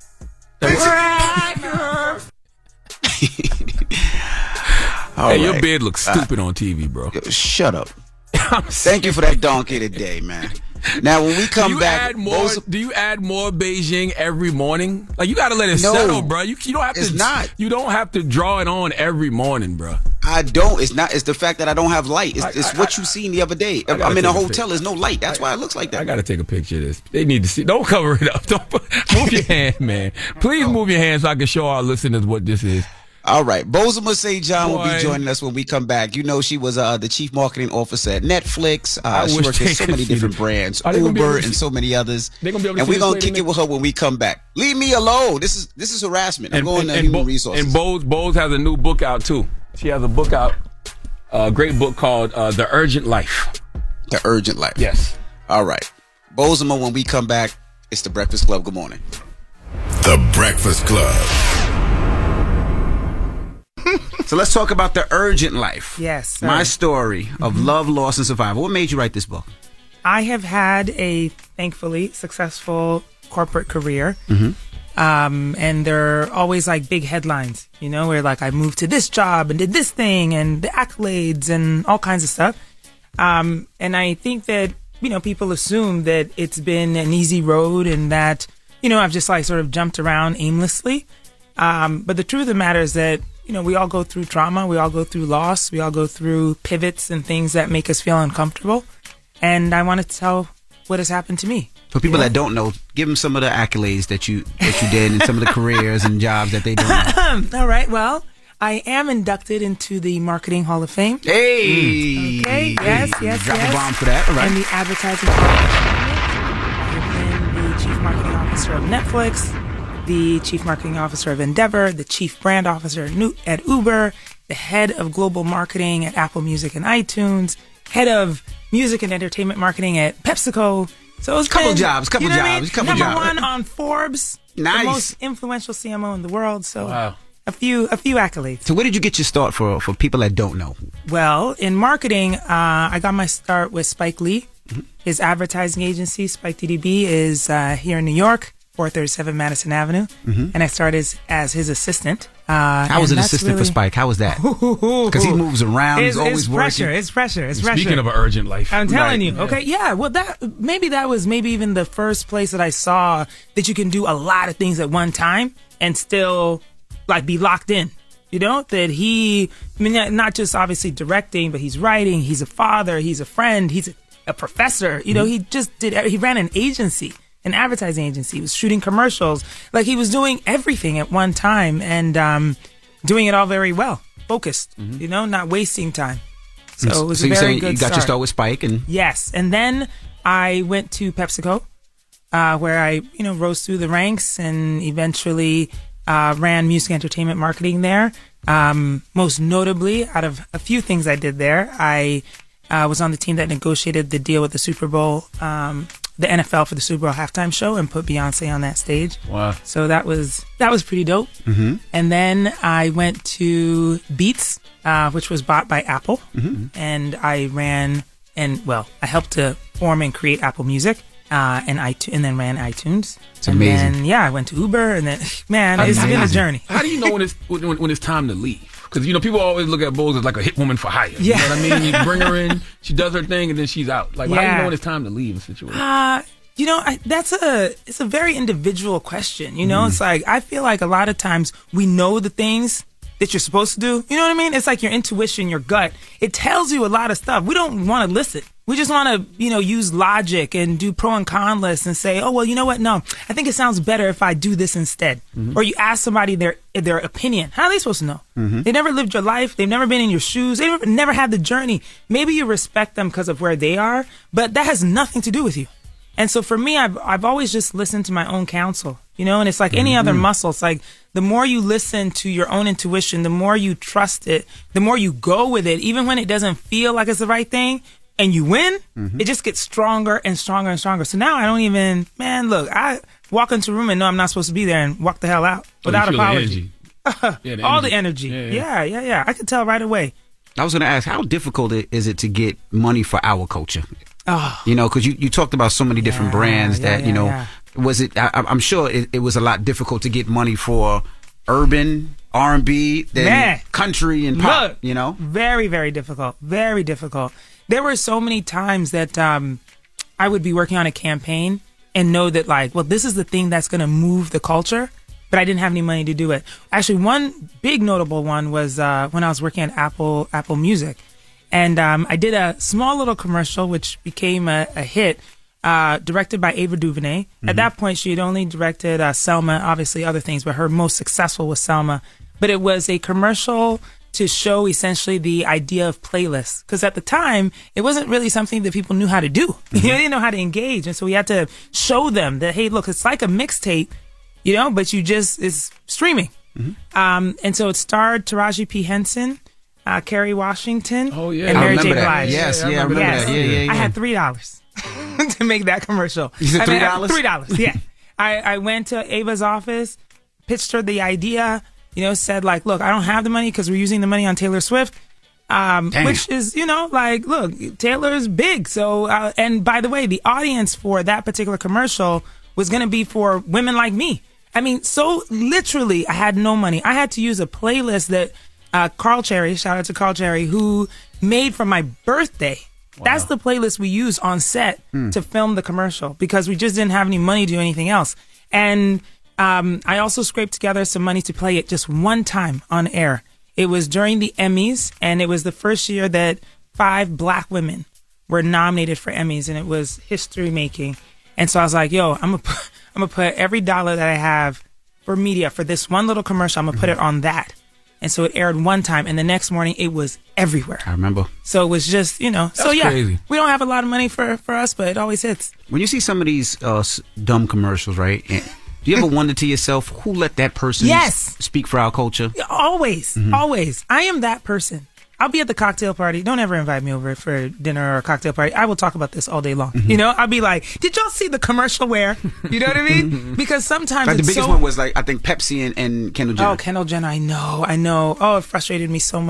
Hey, your beard looks stupid on TV, bro. Shut up. Thank you for that donkey today, man. Now, when we come back, do you add more Beijing every morning? Like, you got to let it settle, bro. You don't have to. It's not. You don't have to draw it on every morning, bro. I don't. It's not. It's the fact that I don't have light. It's what you seen the other day. I'm in a hotel. There's no light. That's why it looks like that. I got to take a picture of this. They need to see. Don't cover it up. Don't move your hand, man. Please move your hand so I can show our listeners what this is. All right. Bozoma St. John will be joining us when we come back. You know, she was the chief marketing officer at Netflix. She worked at so many different brands, Uber and so many others. And we're going to kick it with her when we come back. Leave me alone. This is harassment. I'm going to human resources. And Boz has a new book out, too. She has a book out, a great book called The Urgent Life. The Urgent Life. Yes. All right. Bozoma, when we come back, it's The Breakfast Club. Good morning. The Breakfast Club. So let's talk about The Urgent Life. Yes, sir. My story of love, loss, and survival. What made you write this book? I have had a, thankfully, successful corporate career. And they're always like big headlines, you know, where like I moved to this job and did this thing and the accolades and all kinds of stuff. And I think that, you know, people assume that it's been an easy road and that, you know, I've just like sort of jumped around aimlessly. But the truth of the matter is that, you know, we all go through trauma. We all go through loss. We all go through pivots and things that make us feel uncomfortable. And I want to tell what has happened to me. For people that don't know, give them some of the accolades that you did and some of the careers and jobs that they did. All right. Well, I am inducted into the Marketing Hall of Fame. Hey! Okay. Yes. Drop a bomb for that. All right. And the Advertising Hall of Fame. I've been the Chief Marketing Officer of Netflix, the Chief Marketing Officer of Endeavor, the Chief Brand Officer at Uber, the Head of Global Marketing at Apple Music and iTunes, Head of Music and Entertainment Marketing at PepsiCo. So it's couple jobs. Number one on Forbes, the most influential CMO in the world. So a few accolades. So where did you get your start for people that don't know? Well, in marketing, I got my start with Spike Lee His advertising agency, Spike DDB, is here in New York, 437 Madison Avenue. And I started as his assistant. I was an assistant for Spike. How was that? Because he moves around. He's always working. It's pressure. Speaking of an urgent life. I'm telling you. Okay. Yeah. Well, that was even the first place that I saw that you can do a lot of things at one time and still like be locked in. You know, that not just obviously directing, but he's writing, he's a father, he's a friend, he's a professor. You know, he ran an agency, an advertising agency. He was shooting commercials. Like, he was doing everything at one time and doing it all very well, focused, you know, not wasting time. So it was a very good start. You got your start with Spike. Yes. And then I went to PepsiCo, where I, rose through the ranks and eventually ran music entertainment marketing there. Most notably, out of a few things I did there, I was on the team that negotiated the deal with the Super Bowl, the NFL for the Super Bowl halftime show, and put Beyonce on that stage. Wow! So that was pretty dope. And then I went to Beats, which was bought by Apple, and I helped to form and create Apple Music. And then ran iTunes. It's amazing. Then, I went to Uber, and then, it's been a journey. How do you know when it's time to leave? Because, people always look at Bose as like a hit woman for hire. Yeah. You know what I mean? You bring her in, she does her thing, and then she's out. Like, how do you know when it's time to leave a situation? It's a very individual question. It's like, I feel like a lot of times we know the things that you're supposed to do. You know what I mean? It's like your intuition, your gut. It tells you a lot of stuff. We don't want to listen. We just want to, use logic and do pro and con lists and say, oh, well, you know what? No, I think it sounds better if I do this instead. Or you ask somebody their opinion. How are they supposed to know? They never lived your life. They've never been in your shoes. They've never had the journey. Maybe you respect them because of where they are, but that has nothing to do with you. And so for me, I've always just listened to my own counsel, and it's like any other muscle. It's like the more you listen to your own intuition, the more you trust it, the more you go with it, even when it doesn't feel like it's the right thing. And you win, it just gets stronger and stronger and stronger. So now I don't even, I walk into a room and know I'm not supposed to be there and walk the hell out without apology. All the energy. Yeah. I could tell right away. I was going to ask, how difficult is it to get money for our culture? Because you talked about so many different brands that, was it, I'm sure it was a lot difficult to get money for urban R&B than country and pop, Very, very difficult. Very difficult. There were so many times that I would be working on a campaign and know that, this is the thing that's going to move the culture, but I didn't have any money to do it. Actually, one big notable one was when I was working at Apple Music. And I did a small little commercial, which became a hit, directed by Ava DuVernay. At that point, she had only directed Selma, obviously other things, but her most successful was Selma. But it was a commercial to show essentially the idea of playlists. Because at the time, it wasn't really something that people knew how to do. They didn't know how to engage. And so we had to show them that, hey, look, it's like a mixtape, but it's streaming. And so it starred Taraji P. Henson, Kerry Washington, and Mary J. Blige. Yes, I remember that. Yeah. I had $3 to make that commercial. You said $3? $3, yeah. I went to Ava's office, pitched her the idea, said look, I don't have the money because we're using the money on Taylor Swift, which is, look, Taylor's big. So, and by the way, the audience for that particular commercial was going to be for women like me. I mean, so literally I had no money. I had to use a playlist that Carl Cherry, shout out to Carl Cherry, who made for my birthday. Wow. That's the playlist we used on set to film the commercial because we just didn't have any money to do anything else. And I also scraped together some money to play it just one time on air. It was during the Emmys, and it was the first year that 5 black women were nominated for Emmys, and it was history making. And so I was like, yo, I'm gonna put every dollar that I have for media for this one little commercial, I'm gonna put it on that. And so it aired one time, and the next morning it was everywhere. I remember. So it was just, That's crazy. We don't have a lot of money for us, but it always hits. When you see some of these dumb commercials, right? Do you ever wonder to yourself, who let that person speak for our culture? Always. Always. I am that person. I'll be at the cocktail party. Don't ever invite me over for dinner or a cocktail party. I will talk about this all day long. I'll be like, did y'all see the commercial where? You know what I mean? Because sometimes the biggest one was I think Pepsi and Kendall Jenner. Oh, Kendall Jenner. I know. Oh, it frustrated me so much.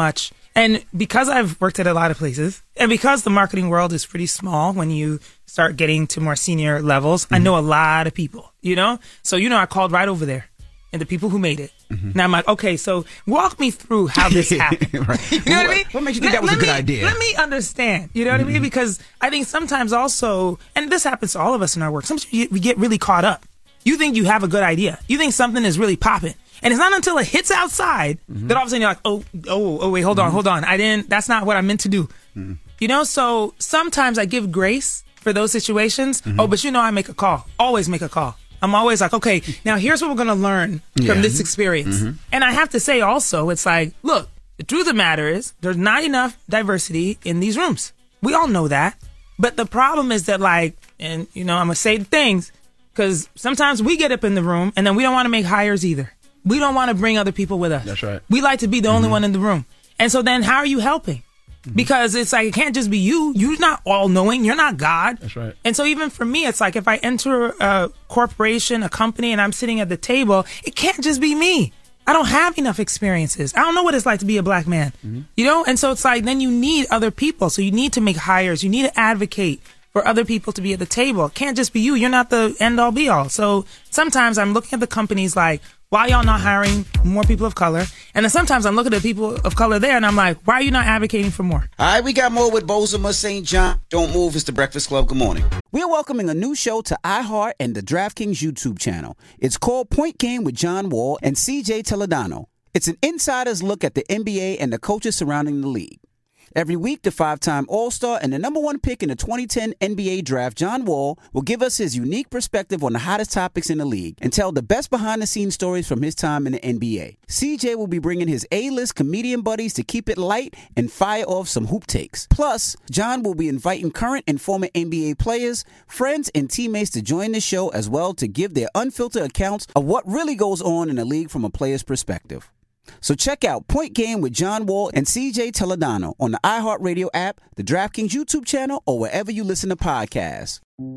And because I've worked at a lot of places, and because the marketing world is pretty small when you start getting to more senior levels, I know a lot of people, you know? So, I called right over there and the people who made it. Now I'm like, okay, so walk me through how this happened. Right. You know what I mean? What makes you think that was a good idea? Let me understand. You know what I mean? Because I think sometimes also, and this happens to all of us in our work, sometimes we get really caught up. You think you have a good idea. You think something is really popping. And it's not until it hits outside that all of a sudden you're like, oh, wait, hold on. That's not what I meant to do. You know, so sometimes I give grace for those situations. Oh, but I make a call. Always make a call. I'm always like, okay, now here's what we're going to learn from this experience. And I have to say also, it's like, look, the truth of the matter is there's not enough diversity in these rooms. We all know that. But the problem is that I'm going to say things because sometimes we get up in the room and then we don't want to make hires either. We don't want to bring other people with us. That's right. We like to be the only one in the room. And so then how are you helping? Because it's like, it can't just be you. You're not all knowing. You're not God. That's right. And so even for me, it's like if I enter a corporation, a company, and I'm sitting at the table, it can't just be me. I don't have enough experiences. I don't know what it's like to be a black man, you know? And so it's like, then you need other people. So you need to make hires. You need to advocate for other people to be at the table. It can't just be you. You're not the end all be all. So sometimes I'm looking at the companies like, why y'all not hiring more people of color? And then sometimes I'm looking at people of color there and I'm like, why are you not advocating for more? All right, we got more with Bozoma St. John. Don't move, it's the Breakfast Club. Good morning. We're welcoming a new show to iHeart and the DraftKings YouTube channel. It's called Point Game with John Wall and CJ Toledano. It's an insider's look at the NBA and the coaches surrounding the league. Every week, the 5-time All-Star and the number 1 pick in the 2010 NBA Draft, John Wall, will give us his unique perspective on the hottest topics in the league and tell the best behind-the-scenes stories from his time in the NBA. CJ will be bringing his A-list comedian buddies to keep it light and fire off some hoop takes. Plus, John will be inviting current and former NBA players, friends, and teammates to join the show as well to give their unfiltered accounts of what really goes on in the league from a player's perspective. So check out Point Game with John Wall and CJ Toledano on the iHeartRadio app, the DraftKings YouTube channel, or wherever you listen to podcasts.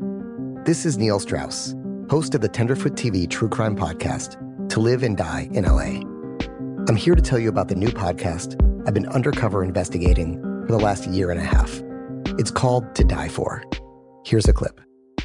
This is Neil Strauss, host of the Tenderfoot TV True Crime Podcast, To Live and Die in LA. I'm here to tell you about the new podcast I've been undercover investigating for the last year and a half. It's called To Die For. Here's a clip.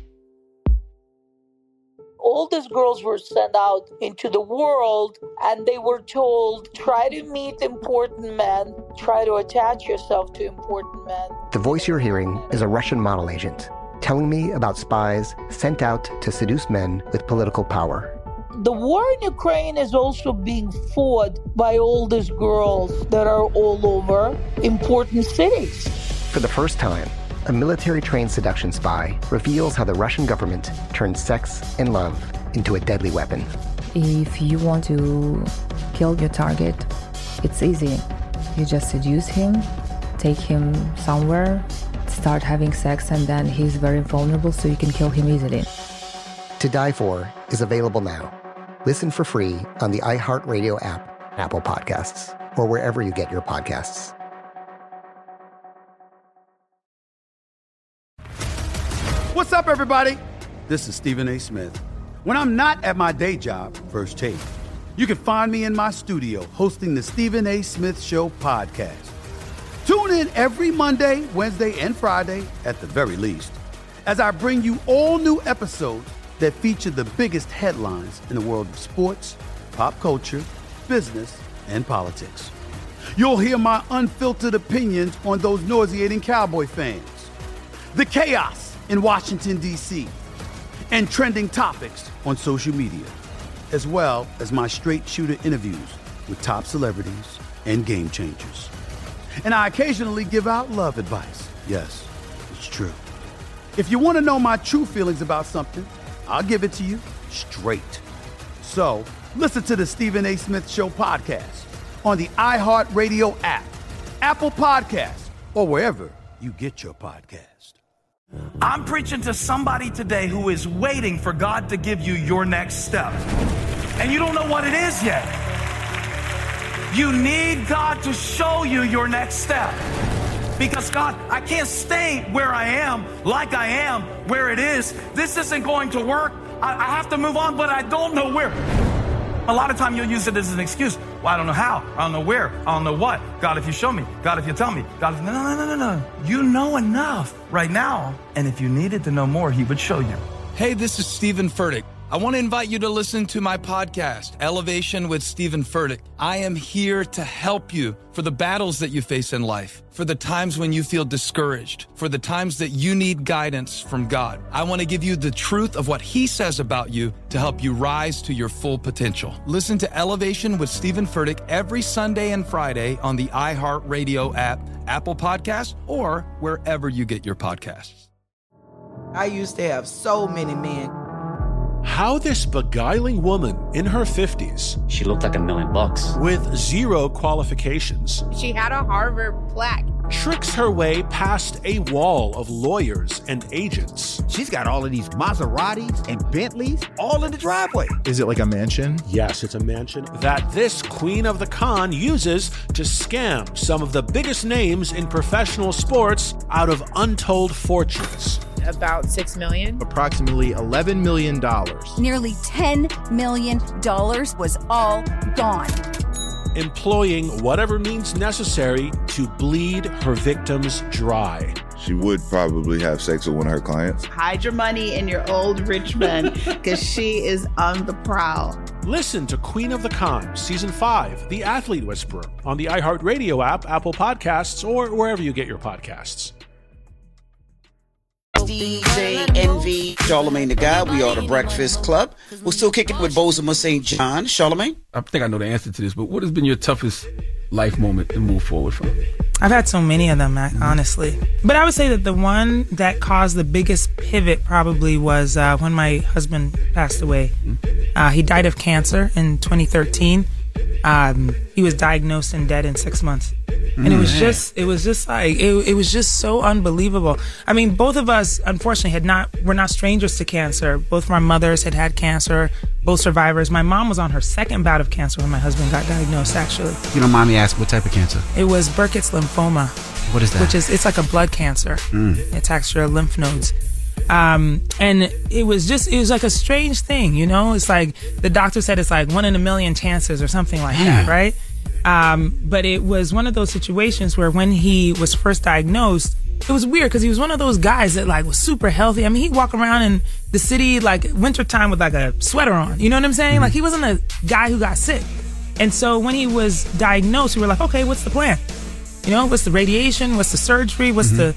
All these girls were sent out into the world and they were told, try to meet important men, try to attach yourself to important men. The voice you're hearing is a Russian model agent telling me about spies sent out to seduce men with political power. The war in Ukraine is also being fought by all these girls that are all over important cities. For the first time, a military-trained seduction spy reveals how the Russian government turned sex and love into a deadly weapon. If you want to kill your target, it's easy. You just seduce him, take him somewhere, start having sex, and then he's very vulnerable, so you can kill him easily. To Die For is available now. Listen for free on the iHeartRadio app, Apple Podcasts, or wherever you get your podcasts. What's up, everybody? This is Stephen A. Smith. When I'm not at my day job, First Take, you can find me in my studio hosting the Stephen A. Smith Show podcast. Tune in every Monday, Wednesday, and Friday, at the very least, as I bring you all new episodes that feature the biggest headlines in the world of sports, pop culture, business, and politics. You'll hear my unfiltered opinions on those nauseating Cowboy fans, the chaos in Washington, D.C., and trending topics on social media, as well as my straight shooter interviews with top celebrities and game changers. And I occasionally give out love advice. Yes, it's true. If you want to know my true feelings about something, I'll give it to you straight. So listen to the Stephen A. Smith Show podcast on the iHeartRadio app, Apple Podcasts, or wherever you get your podcast. I'm preaching to somebody today who is waiting for God to give you your next step. And you don't know what it is yet. You need God to show you your next step. Because God, I can't stay where I am, like I am, where it is. This isn't going to work. I have to move on, but I don't know where. A lot of time you'll use it as an excuse. Well, I don't know how. I don't know where. I don't know what. God, if you show me. God, if you tell me. God, if... No. You know enough right now. And if you needed to know more, he would show you. Hey, this is Stephen Furtick. I want to invite you to listen to my podcast, Elevation with Stephen Furtick. I am here to help you for the battles that you face in life, for the times when you feel discouraged, for the times that you need guidance from God. I want to give you the truth of what he says about you to help you rise to your full potential. Listen to Elevation with Stephen Furtick every Sunday and Friday on the iHeartRadio app, Apple Podcasts, or wherever you get your podcasts. I used to have so many men. How this beguiling woman in her 50s, she looked like $1 million, with 0 qualifications, she had a Harvard plaque, tricks her way past a wall of lawyers and agents. She's got all of these Maseratis and Bentleys all in the driveway. Is it like a mansion? Yes, it's a mansion that this queen of the con uses to scam some of the biggest names in professional sports out of untold fortunes. About $6 million. Approximately $11 million. Nearly $10 million was all gone. Employing whatever means necessary to bleed her victims dry. She would probably have sex with one of her clients. Hide your money in your old rich man, because she is on the prowl. Listen to Queen of the Con, Season 5, The Athlete Whisperer, on the iHeartRadio app, Apple Podcasts, or wherever you get your podcasts. DJ Envy, Charlamagne the God. We are the Breakfast Club. We're still kicking with Bozoma St. John. Charlamagne? I think I know the answer to this, but what has been your toughest life moment to move forward from? I've had so many of them, honestly. But I would say that the one that caused the biggest pivot probably was when my husband passed away. He died of cancer in 2013. He was diagnosed and dead in 6 months. And it was just so unbelievable. I mean, both of us, unfortunately, were not strangers to cancer. Both of our mothers had cancer, both survivors. My mom was on her second bout of cancer when my husband got diagnosed, actually. You don't mind me asking, what type of cancer? It was Burkitt's lymphoma. What is that? It's like a blood cancer. It attacks your lymph nodes. And it was like a strange thing, you know? It's like the doctor said it's like 1 in a million chances or something like that, right? But it was one of those situations where when he was first diagnosed, it was weird because he was one of those guys that like was super healthy. I mean, he'd walk around in the city like wintertime with like a sweater on. You know what I'm saying? Like he wasn't a guy who got sick. And so when he was diagnosed, we were like, okay, what's the plan? You know, what's the radiation? What's the surgery?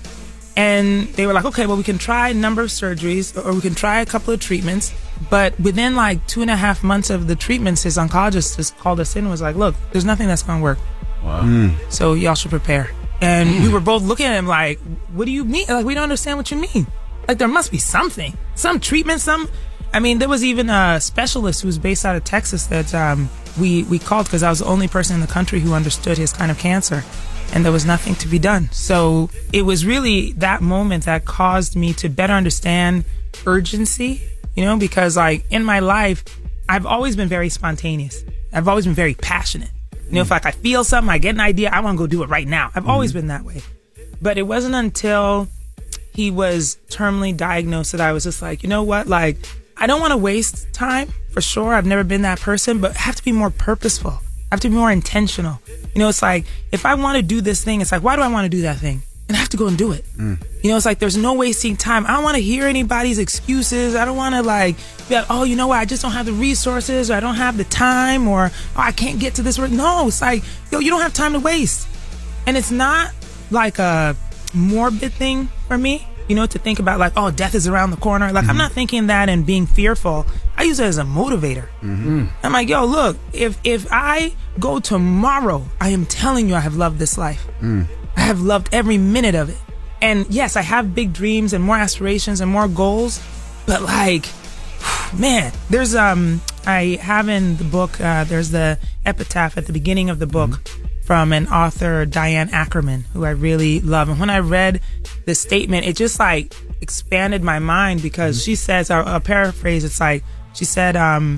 And they were like, okay, well, we can try a number of surgeries or we can try a couple of treatments. But within like 2.5 months of the treatments, his oncologist just called us in and was like, look, there's nothing that's going to work. Wow. So y'all should prepare. And we were both looking at him like, what do you mean? Like, we don't understand what you mean. Like, there must be something, some treatment, I mean, there was even a specialist who was based out of Texas that we called because I was the only person in the country who understood his kind of cancer. And there was nothing to be done. So it was really that moment that caused me to better understand urgency, you know, because like in my life, I've always been very spontaneous. I've always been very passionate. You know, if like I feel something, I get an idea, I want to go do it right now. I've always been that way. But it wasn't until he was terminally diagnosed that I was just like, you know what? Like, I don't want to waste time for sure. I've never been that person, but I have to be more purposeful. I have to be more intentional. You know, it's like, if I want to do this thing, it's like, why do I want to do that thing? And I have to go and do it. You know, it's like, there's no wasting time. I don't want to hear anybody's excuses. I don't want to like, be like, oh, you know what? I just don't have the resources, or I don't have the time, or oh, I can't get to this work. No, it's like, yo, you don't have time to waste. And it's not like a morbid thing for me, you know, to think about like, oh, death is around the corner. Like, I'm not thinking that and being fearful. I use it as a motivator. I'm like, yo, look, if I go tomorrow, I am telling you I have loved this life. I have loved every minute of it. And yes, I have big dreams and more aspirations and more goals, but like, man, there's, I have in the book, there's the epitaph at the beginning of the book from an author, Diane Ackerman, who I really love. And when I read the statement, it just like expanded my mind because she says, I'll paraphrase, it's like, she said,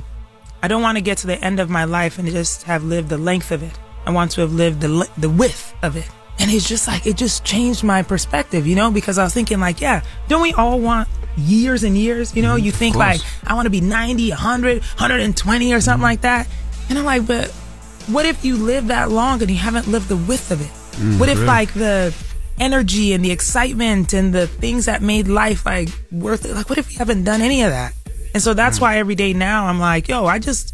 I don't want to get to the end of my life and just have lived the length of it. I want to have lived the width of it. And it's just like, it just changed my perspective, you know, because I was thinking like, yeah, don't we all want years and years? You know, you think like, I want to be 90, 100, 120 or something like that. And I'm like, but what if you live that long and you haven't lived the width of it? What if like the energy and the excitement and the things that made life like worth it, like what if you haven't done any of that? And so that's why every day now I'm like, yo,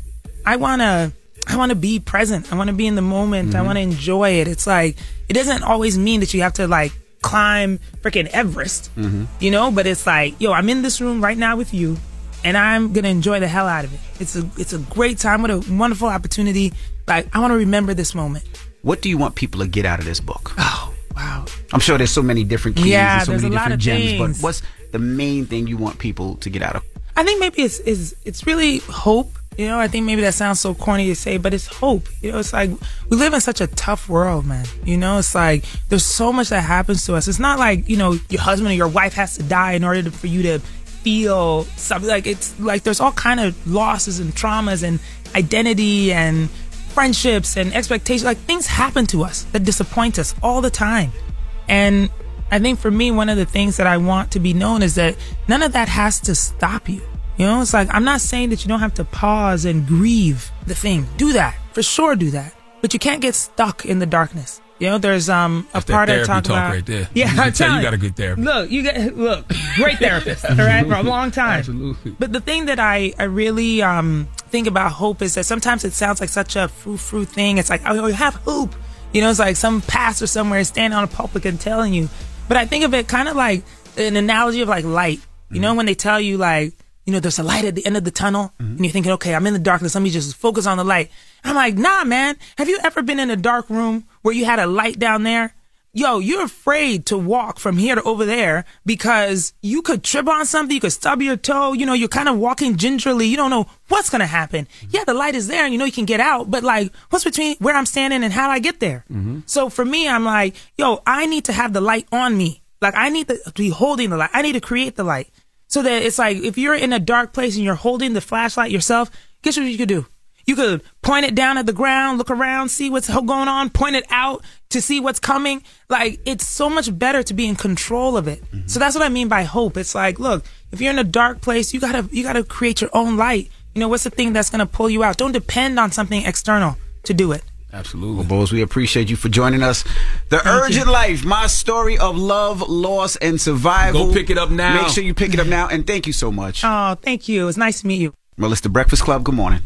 I want to be present. I want to be in the moment. I want to enjoy it. It's like, it doesn't always mean that you have to like climb freaking Everest, you know, but it's like, yo, I'm in this room right now with you and I'm going to enjoy the hell out of it. It's a great time. What a wonderful opportunity. Like, I want to remember this moment. What do you want people to get out of this book? Oh, wow. I'm sure there's so many different keys and so there's many a lot different of gems, things. but what's the main thing you want people to get out of? I think maybe it's really hope. You know, I think maybe that sounds so corny to say, but it's hope. You know, it's like we live in such a tough world, man. You know, it's like there's so much that happens to us. It's not like, you know, your husband or your wife has to die in order for you to feel something. Like, it's like there's all kind of losses and traumas and identity and friendships and expectations. Like, things happen to us that disappoint us all the time. And I think for me, one of the things that I want to be known is that none of that has to stop you. You know, it's like, I'm not saying that you don't have to pause and grieve the thing. Do that. For sure do that. But you can't get stuck in the darkness. You know, there's a part I talk about. Right there. Yeah, I tell you got a good therapist. Look, great therapist, all right, for a long time. Absolutely. But the thing that I really think about hope is that sometimes it sounds like such a frou-frou thing. It's like, oh, you have hope. You know, it's like some pastor somewhere standing on a pulpit and telling you. But I think of it kind of like an analogy of like light. You know, when they tell you like, you know, there's a light at the end of the tunnel and you're thinking, okay, I'm in the darkness. Let me just focus on the light. I'm like, nah, man. Have you ever been in a dark room where you had a light down there? Yo, you're afraid to walk from here to over there because you could trip on something. You could stub your toe. You know, you're kind of walking gingerly. You don't know what's going to happen. Yeah, the light is there and you know you can get out. But like, what's between where I'm standing and how do I get there? So for me, I'm like, yo, I need to have the light on me. Like, I need to be holding the light. I need to create the light. So that it's like, if you're in a dark place and you're holding the flashlight yourself, guess what you could do? You could point it down at the ground, look around, see what's going on, point it out to see what's coming. Like, it's so much better to be in control of it. So that's what I mean by hope. It's like, look, if you're in a dark place, you gotta create your own light. You know, what's the thing that's gonna pull you out? Don't depend on something external to do it. Absolutely. Well, Bose, we appreciate you for joining us. The Urgent Life, my story of love, loss, and survival. Go pick it up now. Make sure you pick it up now, and thank you so much. Oh, thank you. It's nice to meet you. Well, it's The Breakfast Club. Good morning.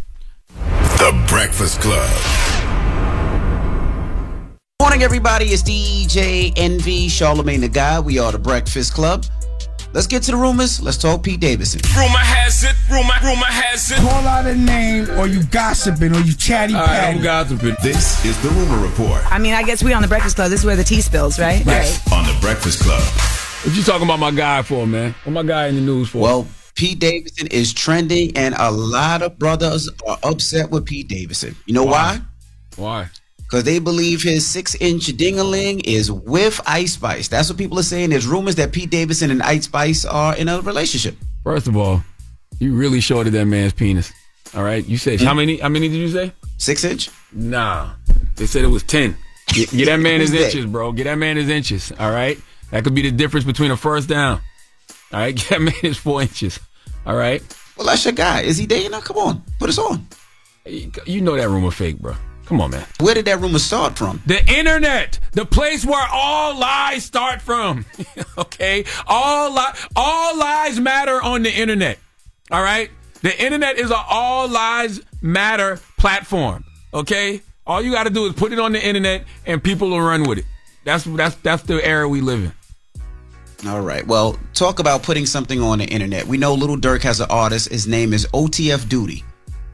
The Breakfast Club. Morning, everybody. It's DJ Envy, Charlamagne the Guy. We are The Breakfast Club. Let's get to the rumors. Let's talk Pete Davidson. Rumor has it. Rumor has it. Call out a name, or you gossiping, or you chatty patty. I'm gossiping. This is the Rumor Report. I mean, I guess we on The Breakfast Club. This is where the tea spills, right? Yes, on The Breakfast Club. What you talking about my guy for, man? What my guy in the news for? Well, Pete Davidson is trending, and a lot of brothers are upset with Pete Davidson. You know why? Why? Because they believe his 6-inch ding-a-ling is with Ice Spice. That's what people are saying. There's rumors that Pete Davidson and Ice Spice are in a relationship. First of all, you really shorted that man's penis. All right? You said, how many did you say? 6-inch? Nah. They said it was 10. Get that man his inches, bro. Get that man his inches. All right? That could be the difference between a first down. All right? Get that man his 4 inches. All right? Well, that's your guy. Is he dating her? Come on. Put us on. You know that rumor fake, bro. Come on, man. Where did that rumor start from? The internet, the place where all lies start from. Okay? All lies matter on the internet. All right? The internet is an all lies matter platform. Okay? All you got to do is put it on the internet and people will run with it. That's the era we live in. All right. Well, talk about putting something on the internet. We know Lil Durk has an artist. His name is OTF Duty.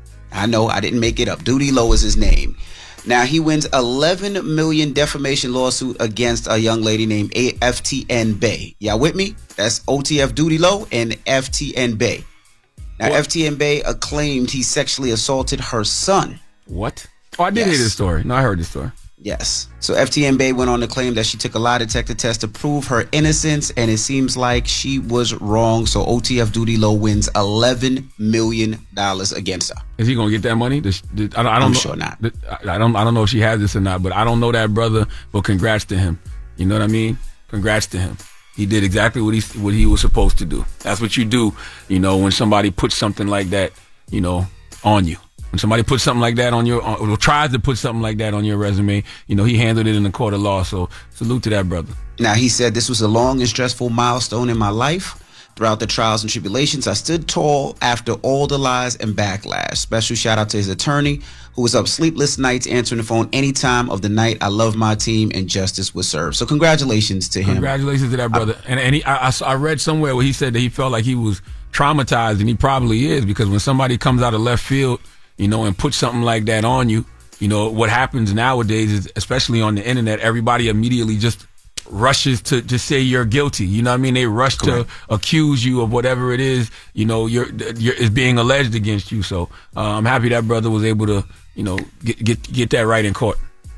I know, I didn't make it up. Duty Low is his name. Now, he wins $11 million defamation lawsuit against a young lady named FTN Bay. Y'all with me? That's OTF Duty Low and FTN Bay. Now, what? FTN Bay claimed he sexually assaulted her son. What? Oh, I did hear this story. No, I heard this story. Yes. So FTN Bay went on to claim that she took a lie detector test to prove her innocence, and it seems like she was wrong. So OTF Duty Low wins $11 million against her. Is he gonna get that money? I'm sure not. I don't know if she has this or not, but I don't know that brother. But congrats to him. You know what I mean? Congrats to him. He did exactly what he was supposed to do. That's what you do. You know, when somebody puts something like that, you know, on you. When somebody puts something like that on your, or tries to put something like that on your resume, you know, he handled it in the court of law. So salute to that brother. Now, he said, this was a long and stressful milestone in my life. Throughout the trials and tribulations, I stood tall after all the lies and backlash. Special shout out to his attorney, who was up sleepless nights answering the phone any time of the night. I love my team, and justice was served. So congratulations to him. Congratulations to that brother. I read somewhere where he said that he felt like he was traumatized, and he probably is, because when somebody comes out of left field, you know, and puts something like that on you, you know, what happens nowadays is, especially on the internet, everybody immediately just rushes to just say you're guilty. You know what I mean? They rush to accuse you of whatever it is, you know, is being alleged against you. So I'm happy that brother was able to, you know, get that right in court.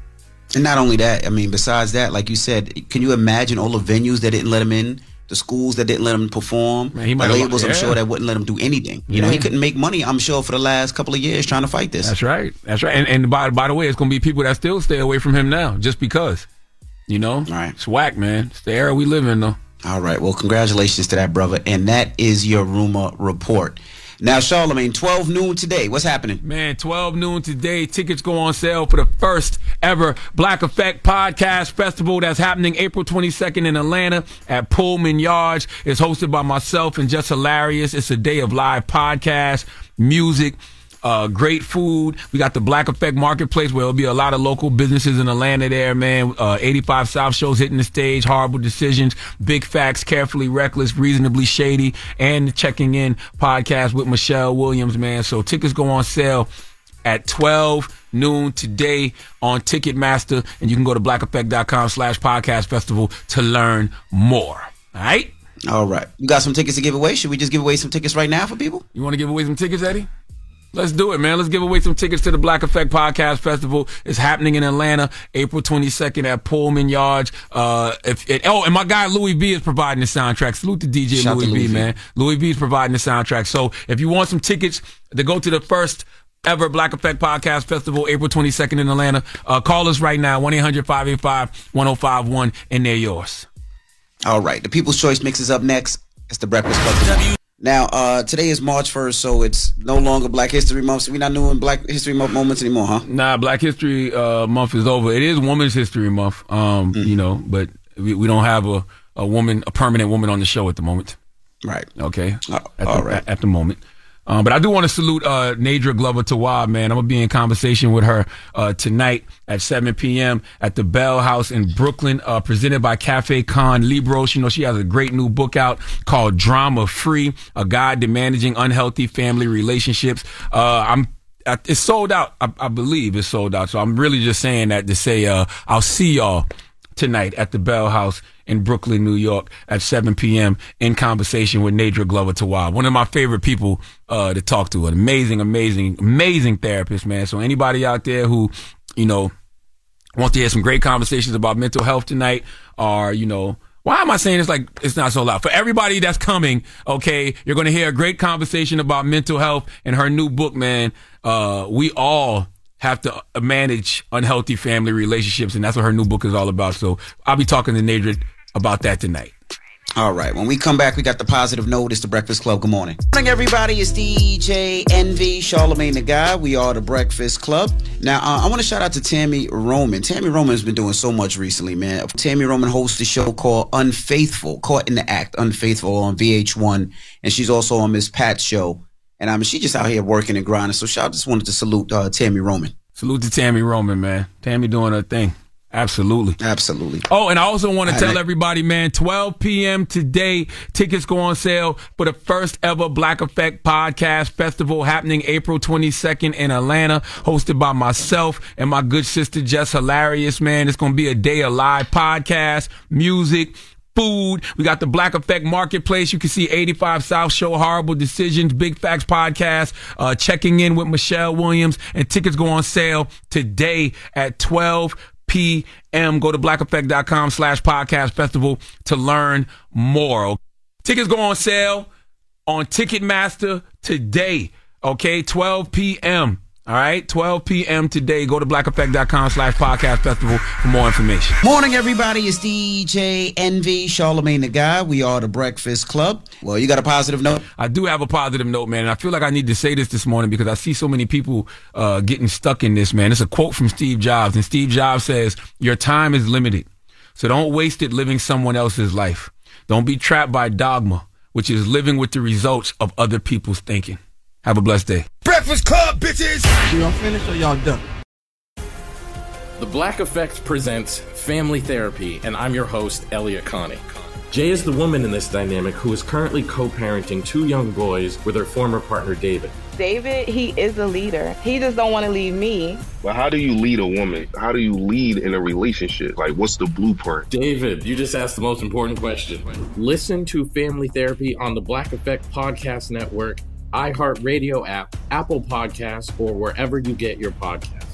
And not only that, I mean, besides that, like you said, can you imagine all the venues that didn't let him in? The schools that didn't let him perform, the labels, I'm sure, that wouldn't let him do anything. You know, he couldn't make money, I'm sure, for the last couple of years trying to fight this. That's right. That's right. And by the way, it's going to be people that still stay away from him now just because. You know? All right. It's whack, man. It's the era we live in, though. All right. Well, congratulations to that brother. And that is your rumor report. Now, Charlamagne, 12 noon today. What's happening? Man, 12 noon today. Tickets go on sale for the first ever Black Effect Podcast Festival that's happening April 22nd in Atlanta at Pullman Yards. It's hosted by myself and Just Hilarious. It's a day of live podcasts, music, great food. We got the Black Effect Marketplace, where there'll be a lot of local businesses in Atlanta there, man. 85 South shows hitting the stage, Horrible Decisions, Big Facts, Carefully Reckless, Reasonably Shady, and the Checking In podcast with Michelle Williams, man. So tickets go on sale at 12 noon today on Ticketmaster, and you can go to blackeffect.com/podcast festival to learn more. All right? All right. You got some tickets to give away? Should we just give away some tickets right now for people? You want to give away some tickets, Eddie? Let's do it, man. Let's give away some tickets to the Black Effect Podcast Festival. It's happening in Atlanta, April 22nd at Pullman Yards. And my guy Louis V is providing the soundtrack. Salute to DJ Louis V, man. Louis V is providing the soundtrack. So if you want some tickets to go to the first ever Black Effect Podcast Festival, April 22nd in Atlanta, call us right now, 1-800-585-1051, and they're yours. All right. The People's Choice Mix is up next. It's the Breakfast Club. Now, today is March 1st, so it's no longer Black History Month. So we're not doing Black History Month moments anymore, huh? Nah, Black History Month is over. It is Women's History Month, you know, but we don't have a permanent woman on the show at the moment. Right. Okay. At the moment. But I do want to salute Nadra Glover Tawwab, man. I'm going to be in conversation with her tonight at 7 p.m. at the Bell House in Brooklyn, presented by Cafe Con Libros. You know, she has a great new book out called Drama Free, a guide to managing unhealthy family relationships. It's sold out. I believe it's sold out. So I'm really just saying that to say I'll see y'all tonight at the Bell House in Brooklyn, New York at 7 p.m. in conversation with Nadra Glover Tawwab, one of my favorite people to talk to. An amazing therapist, man. So anybody out there who, you know, wants to hear some great conversations about mental health tonight, or, you know, why am I saying it's like it's not so loud? For everybody that's coming, okay, you're going to hear a great conversation about mental health and her new book, man. We all have to manage unhealthy family relationships, and that's what her new book is all about. So I'll be talking to Nadra about that tonight. All right. When we come back, we got the positive note. It's the Breakfast Club. Good morning. Good morning, everybody. It's DJ Envy, Charlamagne the Guy. We are the Breakfast Club. Now, I want to shout out to Tammy Roman. Tammy Roman has been doing so much recently, man. Tammy Roman hosts a show called Unfaithful, Caught in the Act, Unfaithful on VH1. And she's also on Miss Pat's show. And she just out here working and grinding. So I just wanted to salute Tammy Roman. Salute to Tammy Roman, man. Tammy doing her thing. Absolutely. Oh, and I also want to tell everybody, man, 12 p.m. today, tickets go on sale for the first ever Black Effect Podcast Festival happening April 22nd in Atlanta, hosted by myself and my good sister, Just Hilarious, man. It's going to be a day of live podcasts, music, food. We got the Black Effect Marketplace. You can see 85 South show, Horrible Decisions, Big Facts podcast, Checking In with Michelle Williams, and tickets go on sale today at 12 p.m. Go to blackeffect.com/podcast festival to learn more. Tickets go on sale on Ticketmaster today. Okay, 12 p.m. All right, 12 p.m. today. Go to blackeffect.com/podcast festival for more information. Morning, everybody. It's DJ Envy, Charlamagne the Guy. We are the Breakfast Club. Well, you got a positive note? I do have a positive note, man. And I feel like I need to say this morning because I see so many people getting stuck in this, man. It's a quote from Steve Jobs. And Steve Jobs says, your time is limited. So don't waste it living someone else's life. Don't be trapped by dogma, which is living with the results of other people's thinking. Have a blessed day. Breakfast Club, bitches! Y'all finished or y'all done? The Black Effect presents Family Therapy, and I'm your host, Elliot Connie. Jay is the woman in this dynamic who is currently co-parenting 2 young boys with her former partner, David. David, he is a leader. He just don't want to leave me. But how do you lead a woman? How do you lead in a relationship? Like, what's the blueprint? David, you just asked the most important question. Listen to Family Therapy on the Black Effect Podcast Network, iHeartRadio app, Apple Podcasts, or wherever you get your podcasts.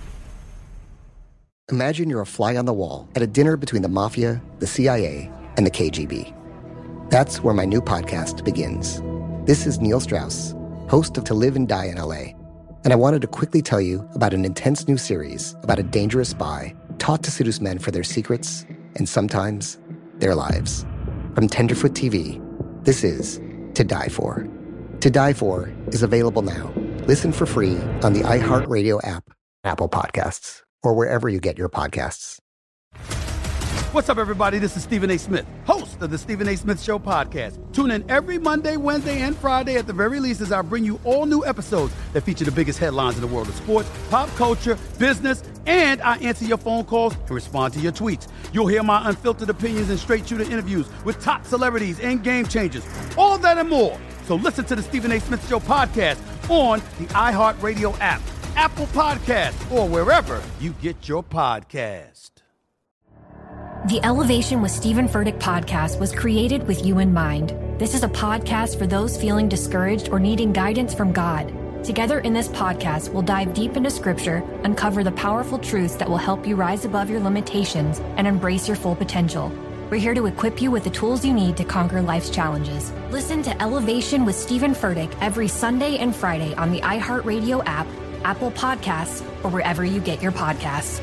Imagine you're a fly on the wall at a dinner between the mafia, the CIA, and the KGB. That's where my new podcast begins. This is Neil Strauss, host of To Live and Die in LA, and I wanted to quickly tell you about an intense new series about a dangerous spy taught to seduce men for their secrets and sometimes their lives. From Tenderfoot TV, this is To Die For. To Die For is available now. Listen for free on the iHeartRadio app, Apple Podcasts, or wherever you get your podcasts. What's up, everybody? This is Stephen A. Smith, host of the Stephen A. Smith Show podcast. Tune in every Monday, Wednesday, and Friday at the very least as I bring you all new episodes that feature the biggest headlines in the world of sports, pop culture, business, and I answer your phone calls and respond to your tweets. You'll hear my unfiltered opinions and straight-shooter interviews with top celebrities and game changers. All that and more. So listen to the Stephen A. Smith Show podcast on the iHeartRadio app, Apple Podcasts, or wherever you get your podcast. The Elevation with Stephen Furtick podcast was created with you in mind. This is a podcast for those feeling discouraged or needing guidance from God. Together in this podcast, we'll dive deep into Scripture, uncover the powerful truths that will help you rise above your limitations and embrace your full potential. We're here to equip you with the tools you need to conquer life's challenges. Listen to Elevation with Stephen Furtick every Sunday and Friday on the iHeartRadio app, Apple Podcasts, or wherever you get your podcasts.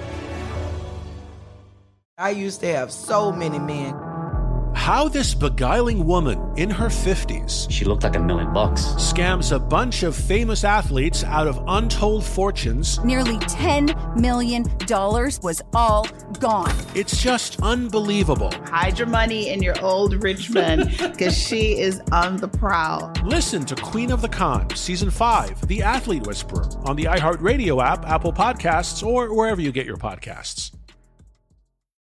I used to have so many men. How this beguiling woman in her 50s, she looked like $1 million, scams a bunch of famous athletes out of untold fortunes. Nearly $10 million was all gone. It's just unbelievable. Hide your money in your old rich man, because she is on the prowl. Listen to Queen of the Con, Season 5, The Athlete Whisperer, on the iHeartRadio app, Apple Podcasts, or wherever you get your podcasts.